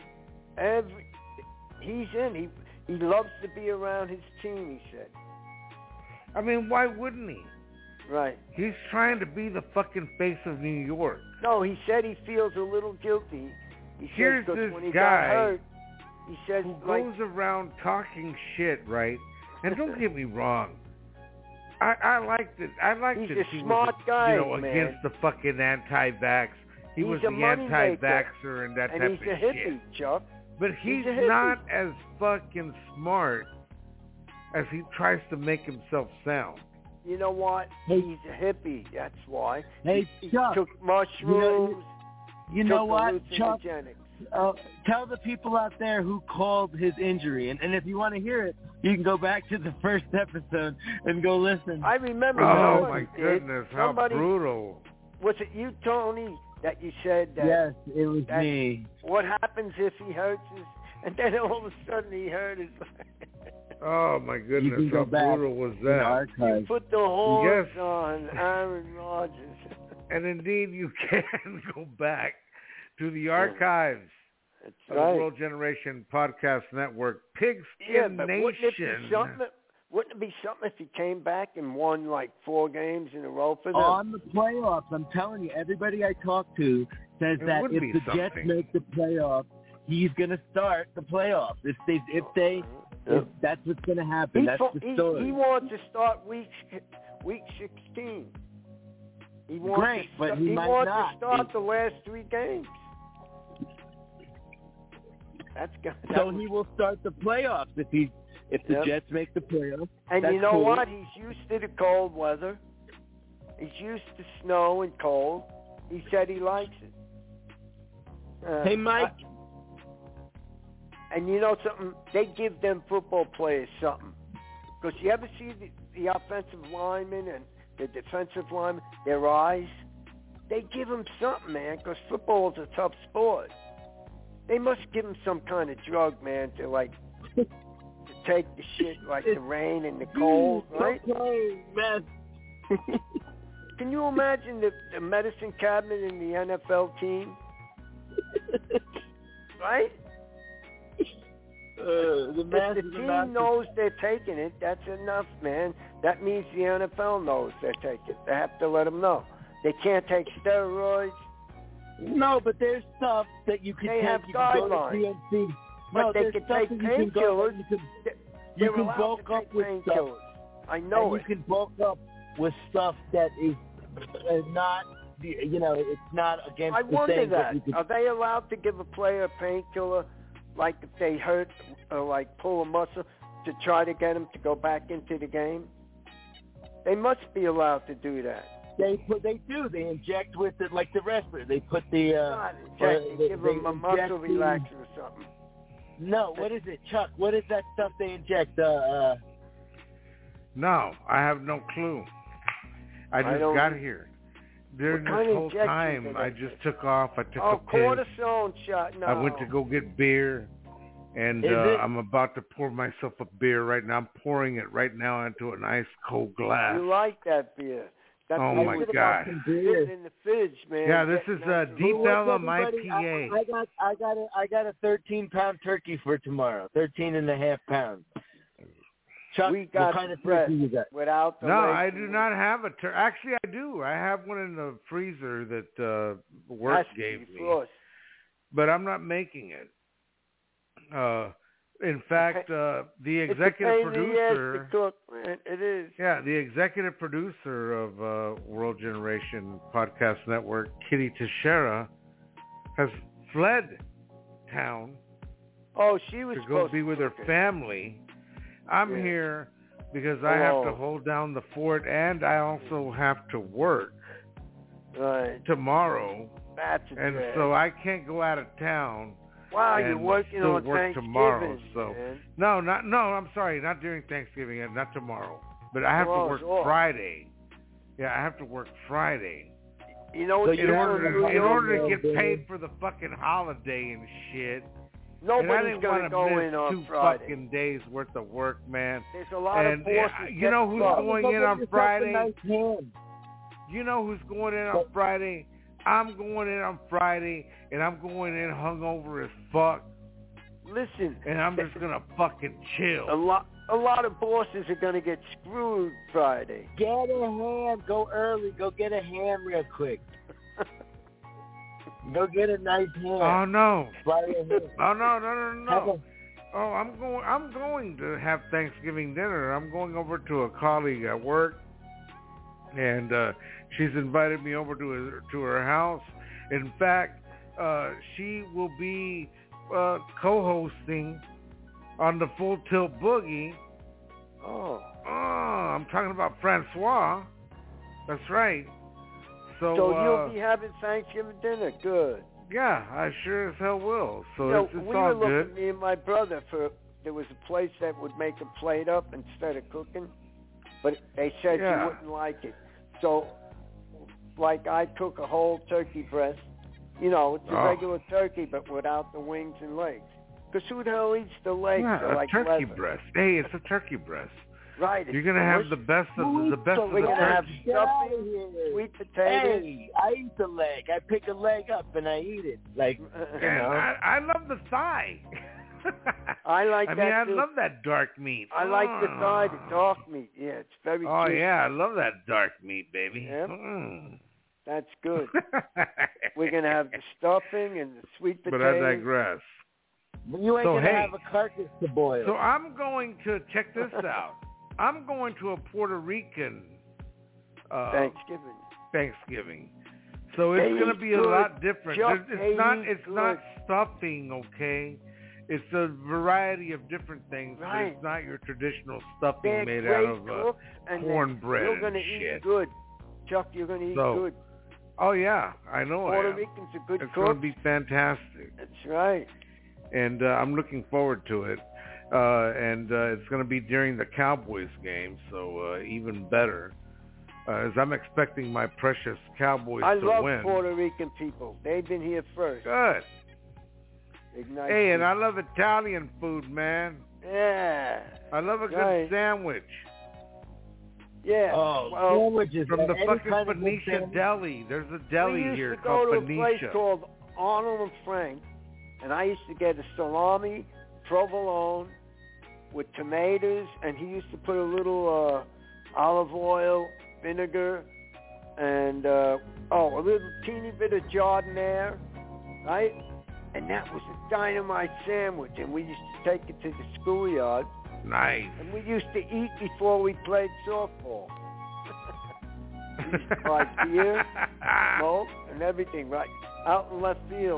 Speaker 4: He's in. He loves to be around his team, he said.
Speaker 2: I mean, why wouldn't he?
Speaker 4: Right.
Speaker 2: He's trying to be the fucking face of New York.
Speaker 4: No, he said he feels a little guilty.
Speaker 2: Here's
Speaker 4: says
Speaker 2: this
Speaker 4: when he
Speaker 2: guy
Speaker 4: got hurt, he says,
Speaker 2: who goes around talking shit, right? And don't get me wrong, I liked it. I liked
Speaker 4: He's
Speaker 2: that
Speaker 4: a
Speaker 2: he
Speaker 4: smart
Speaker 2: was,
Speaker 4: guy,
Speaker 2: man. Against the fucking anti-vax. He was the anti-vaxxer and that type of shit.
Speaker 4: And he's a hippie, Chuck.
Speaker 2: But he's not as fucking smart as he tries to make himself sound.
Speaker 4: You know what?
Speaker 9: Hey.
Speaker 4: He's a hippie. That's why.
Speaker 9: Hey,
Speaker 4: he
Speaker 9: Chuck.
Speaker 4: took mushrooms.
Speaker 9: You know what, Chuck? Tell the people out there who called his injury, and if you want to hear it, you can go back to the first episode and go listen.
Speaker 4: I remember.
Speaker 2: Oh my goodness, how brutal!
Speaker 4: Was it you, Tony, that you said that?
Speaker 9: Yes, it was me.
Speaker 4: What happens if he hurts his, and then all of a sudden he hurt his leg?
Speaker 2: Oh my goodness, how brutal was that?
Speaker 4: You put the horns on Aaron Rodgers.
Speaker 2: And indeed, you can go back to the archives of the World Generation Podcast Network, Pigskin Nation.
Speaker 4: Wouldn't it be something if he came back and won like 4 games in a row for them?
Speaker 9: On the playoffs, I'm telling you, everybody I talk to says that if the Jets make the playoffs, he's going to start the playoffs. If that's what's going to happen. That's the story.
Speaker 4: He wants to start week 16. He wants to start the last 3 games.
Speaker 9: He will start the playoffs if the Jets make the playoffs.
Speaker 4: And you know what? He's used to the cold weather. He's used to snow and cold. He said he likes it.
Speaker 9: Hey, Mike.
Speaker 4: And you know something? They give them football players something. Because you ever see the offensive linemen and the defensive linemen, their eyes? They give them something, man, because football is a tough sport. They must give them some kind of drug, man, to take the shit like the rain and the cold, right?
Speaker 9: Okay, man.
Speaker 4: Can you imagine the medicine cabinet in the NFL team? Right?
Speaker 9: If the
Speaker 4: team knows they're taking it, that's enough, man. That means the NFL knows they're taking it. They have to let them know. They can't take steroids.
Speaker 9: No, but there's stuff that you can take.
Speaker 4: They have guidelines. But they can take painkillers.
Speaker 9: You can bulk up with stuff.
Speaker 4: I know
Speaker 9: it. You can bulk up with stuff that is not, it's not against the thing.
Speaker 4: I wonder that. Are they allowed to give a player a painkiller, like if they hurt or like pull a muscle, to try to get him to go back into the game? They must be allowed to do that.
Speaker 9: They do. They inject with it like the wrestler. They put the
Speaker 4: they give them a muscle relaxer or something.
Speaker 9: No, what is it, Chuck? What is that stuff they inject?
Speaker 2: No, I have no clue. I just got here. During this whole time, I just took off. I took a piss.
Speaker 4: Cortisone shot. No.
Speaker 2: I went to go get beer, and I'm about to pour myself a beer right now. I'm pouring it right now into an ice cold glass.
Speaker 4: You like that beer? That's
Speaker 2: oh my God!
Speaker 4: In the fridge, man.
Speaker 2: Yeah, this is Deep Ellum IPA.
Speaker 9: I got a 13-pound turkey for tomorrow. 13.5 pounds. Chuck,
Speaker 4: we got
Speaker 9: what kind of turkey you got?
Speaker 4: Without the
Speaker 2: I do not have a turkey. Actually, I do. I have one in the freezer that work gave me. But I'm not making it. In fact, the executive producer...
Speaker 4: It is.
Speaker 2: Yeah, the executive producer of World Generation Podcast Network, Kitty Teixeira, has fled town
Speaker 4: Oh, she was
Speaker 2: to go
Speaker 4: supposed
Speaker 2: be with her
Speaker 4: cook it.
Speaker 2: family. I'm here because I have to hold down the fort, and I also have to work tomorrow.
Speaker 4: That's a
Speaker 2: and
Speaker 4: drag.
Speaker 2: so I can't go out of town.
Speaker 4: Wow,
Speaker 2: and
Speaker 4: you're working
Speaker 2: still
Speaker 4: on
Speaker 2: work
Speaker 4: Thanksgiving,
Speaker 2: tomorrow. So
Speaker 4: man.
Speaker 2: no, I'm sorry, not during Thanksgiving, and not tomorrow. But I have to work Friday. Yeah, I have to work Friday.
Speaker 4: You know what?
Speaker 2: In order to get paid for the fucking holiday and shit.
Speaker 4: Nobody's gonna go in on
Speaker 2: two
Speaker 4: Friday.
Speaker 2: Fucking days worth of work, man.
Speaker 4: There's a lot of bosses.
Speaker 2: You know who's going in on Friday?
Speaker 9: Nice
Speaker 2: you know who's going in on Friday? I'm going in on Friday, and I'm going in hungover as fuck.
Speaker 4: Listen.
Speaker 2: And I'm just gonna fucking chill.
Speaker 4: A lot of bosses are gonna get screwed Friday.
Speaker 9: Get a ham. Go early. Go get a ham real quick. Go get a nice ham.
Speaker 2: Oh no!
Speaker 9: Oh
Speaker 2: no! Oh, I'm going to have Thanksgiving dinner. I'm going over to a colleague at work, and she's invited me over to her house. In fact, she will be co-hosting on the Full Tilt Boogie.
Speaker 4: Oh,
Speaker 2: I'm talking about Francois. That's right. So
Speaker 4: you'll be having Thanksgiving dinner. Good.
Speaker 2: Yeah, I sure as hell will. So it's
Speaker 4: we
Speaker 2: all
Speaker 4: were
Speaker 2: good.
Speaker 4: looking, me and my brother, there was a place that would make a plate up instead of cooking, but they said you wouldn't like it. So, like, I cook a whole turkey breast. You know, it's a regular turkey, but without the wings and legs. Because who the hell eats the legs?
Speaker 2: Yeah,
Speaker 4: like
Speaker 2: turkey
Speaker 4: leather.
Speaker 2: breast. Hey, it's a turkey breast.
Speaker 4: Right.
Speaker 2: You're gonna have the best of the best of the
Speaker 4: We're gonna have
Speaker 2: turkey.
Speaker 4: stuffing, sweet potatoes.
Speaker 9: Hey, I eat the leg. I pick a leg up and I eat it. Like, you know.
Speaker 2: I love the thigh.
Speaker 4: I like
Speaker 2: I
Speaker 4: that
Speaker 2: mean, I
Speaker 4: too.
Speaker 2: love that dark meat.
Speaker 4: I like the thigh, the dark meat. Yeah, it's very
Speaker 2: Oh,
Speaker 4: juicy.
Speaker 2: yeah, I love that dark meat, baby.
Speaker 4: Yep.
Speaker 2: Mm.
Speaker 4: That's good. We're going to have the stuffing and the sweet potatoes.
Speaker 2: But I digress.
Speaker 9: You ain't going to have a carcass to boil.
Speaker 2: So I'm going to, check this out. I'm going to a Puerto Rican Thanksgiving. So it's going to be a lot different. It's not stuffing, okay? It's a variety of different things, but it's not your traditional stuffing made out of cornbread
Speaker 4: You're going to
Speaker 2: shit.
Speaker 4: eat good. Chuck, you're going to eat good.
Speaker 2: Oh, yeah, I know
Speaker 4: Puerto
Speaker 2: I am.
Speaker 4: Ricans are good
Speaker 2: It's
Speaker 4: cooks.
Speaker 2: going to be fantastic.
Speaker 4: That's right.
Speaker 2: And I'm looking forward to it. And it's going to be during the Cowboys game, so even better. As I'm expecting my precious Cowboys to win.
Speaker 4: I love Puerto Rican people. They've been here first.
Speaker 2: Good.
Speaker 4: Nice
Speaker 2: hey, and
Speaker 4: food.
Speaker 2: I love Italian food, man.
Speaker 4: Yeah.
Speaker 2: I love a good sandwich.
Speaker 4: Yeah.
Speaker 9: Oh, sandwiches.
Speaker 2: From the fucking Phoenicia Deli. There's a deli here called
Speaker 4: We used to go to a place
Speaker 2: Phoenicia.
Speaker 4: called Arnold and Frank, and I used to get a salami, provolone, with tomatoes, and he used to put a little olive oil, vinegar, and a little teeny bit of jardiniere, right? And that was a dynamite sandwich, and we used to take it to the schoolyard.
Speaker 2: Nice.
Speaker 4: And we used to eat before we played softball. We used to buy beer, smoke, and everything, right out in left field.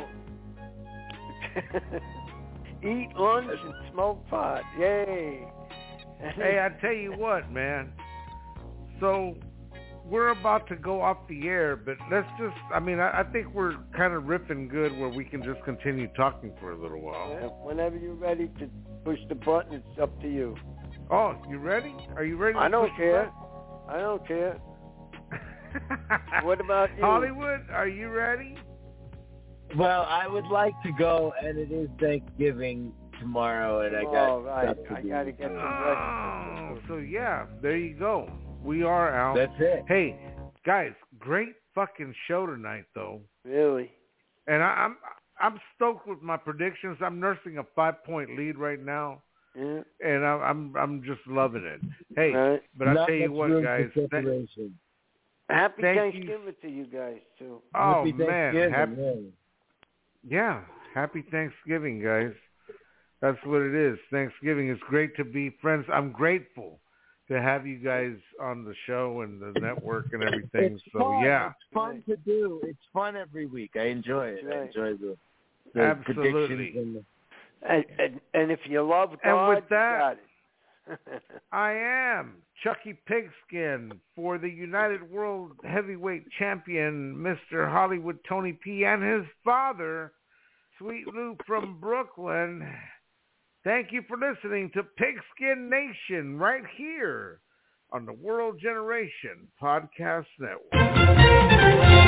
Speaker 4: Eat lunch and smoke pot. Yay.
Speaker 2: Hey, I tell you what, man. So we're about to go off the air, but let's just, I think we're kind of riffing good where we can just continue talking for a little while.
Speaker 4: Yeah, whenever you're ready to push the button, it's up to you.
Speaker 2: Oh, you ready? Are you ready to
Speaker 4: I don't
Speaker 2: push
Speaker 4: care. I don't care. What about you?
Speaker 2: Hollywood, are you ready?
Speaker 9: Well, I would like to go, and it is Thanksgiving tomorrow, and I got stuff to do.
Speaker 4: I got to get some rest.
Speaker 2: So yeah, there you go. We are out.
Speaker 9: That's it.
Speaker 2: Hey, guys, great fucking show tonight, though.
Speaker 4: Really?
Speaker 2: And I'm stoked with my predictions. I'm nursing a 5-point lead right now.
Speaker 4: Yeah.
Speaker 2: And I'm just loving it. Hey, but I'll tell you what, guys.
Speaker 4: Happy Thanksgiving to you guys, too.
Speaker 2: Oh,
Speaker 9: Happy
Speaker 2: man. Happy Thanksgiving, guys. That's what it is. Thanksgiving. It's great to be friends. I'm grateful to have you guys on the show and the network and everything.
Speaker 9: It's fun to do. It's fun every week. I enjoy it.
Speaker 4: Right.
Speaker 9: I enjoy the
Speaker 2: Absolutely.
Speaker 4: And if you love God,
Speaker 2: and with that,
Speaker 4: you got it.
Speaker 2: I am Chucky Pigskin for the United World Heavyweight Champion, Mr. Hollywood Tony P, and his father, Sweet Lou from Brooklyn. Thank you for listening to Pigskin Nation right here on the World Generation Podcast Network.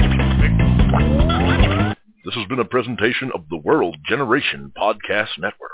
Speaker 6: This has been a presentation of the World Generation Podcast Network.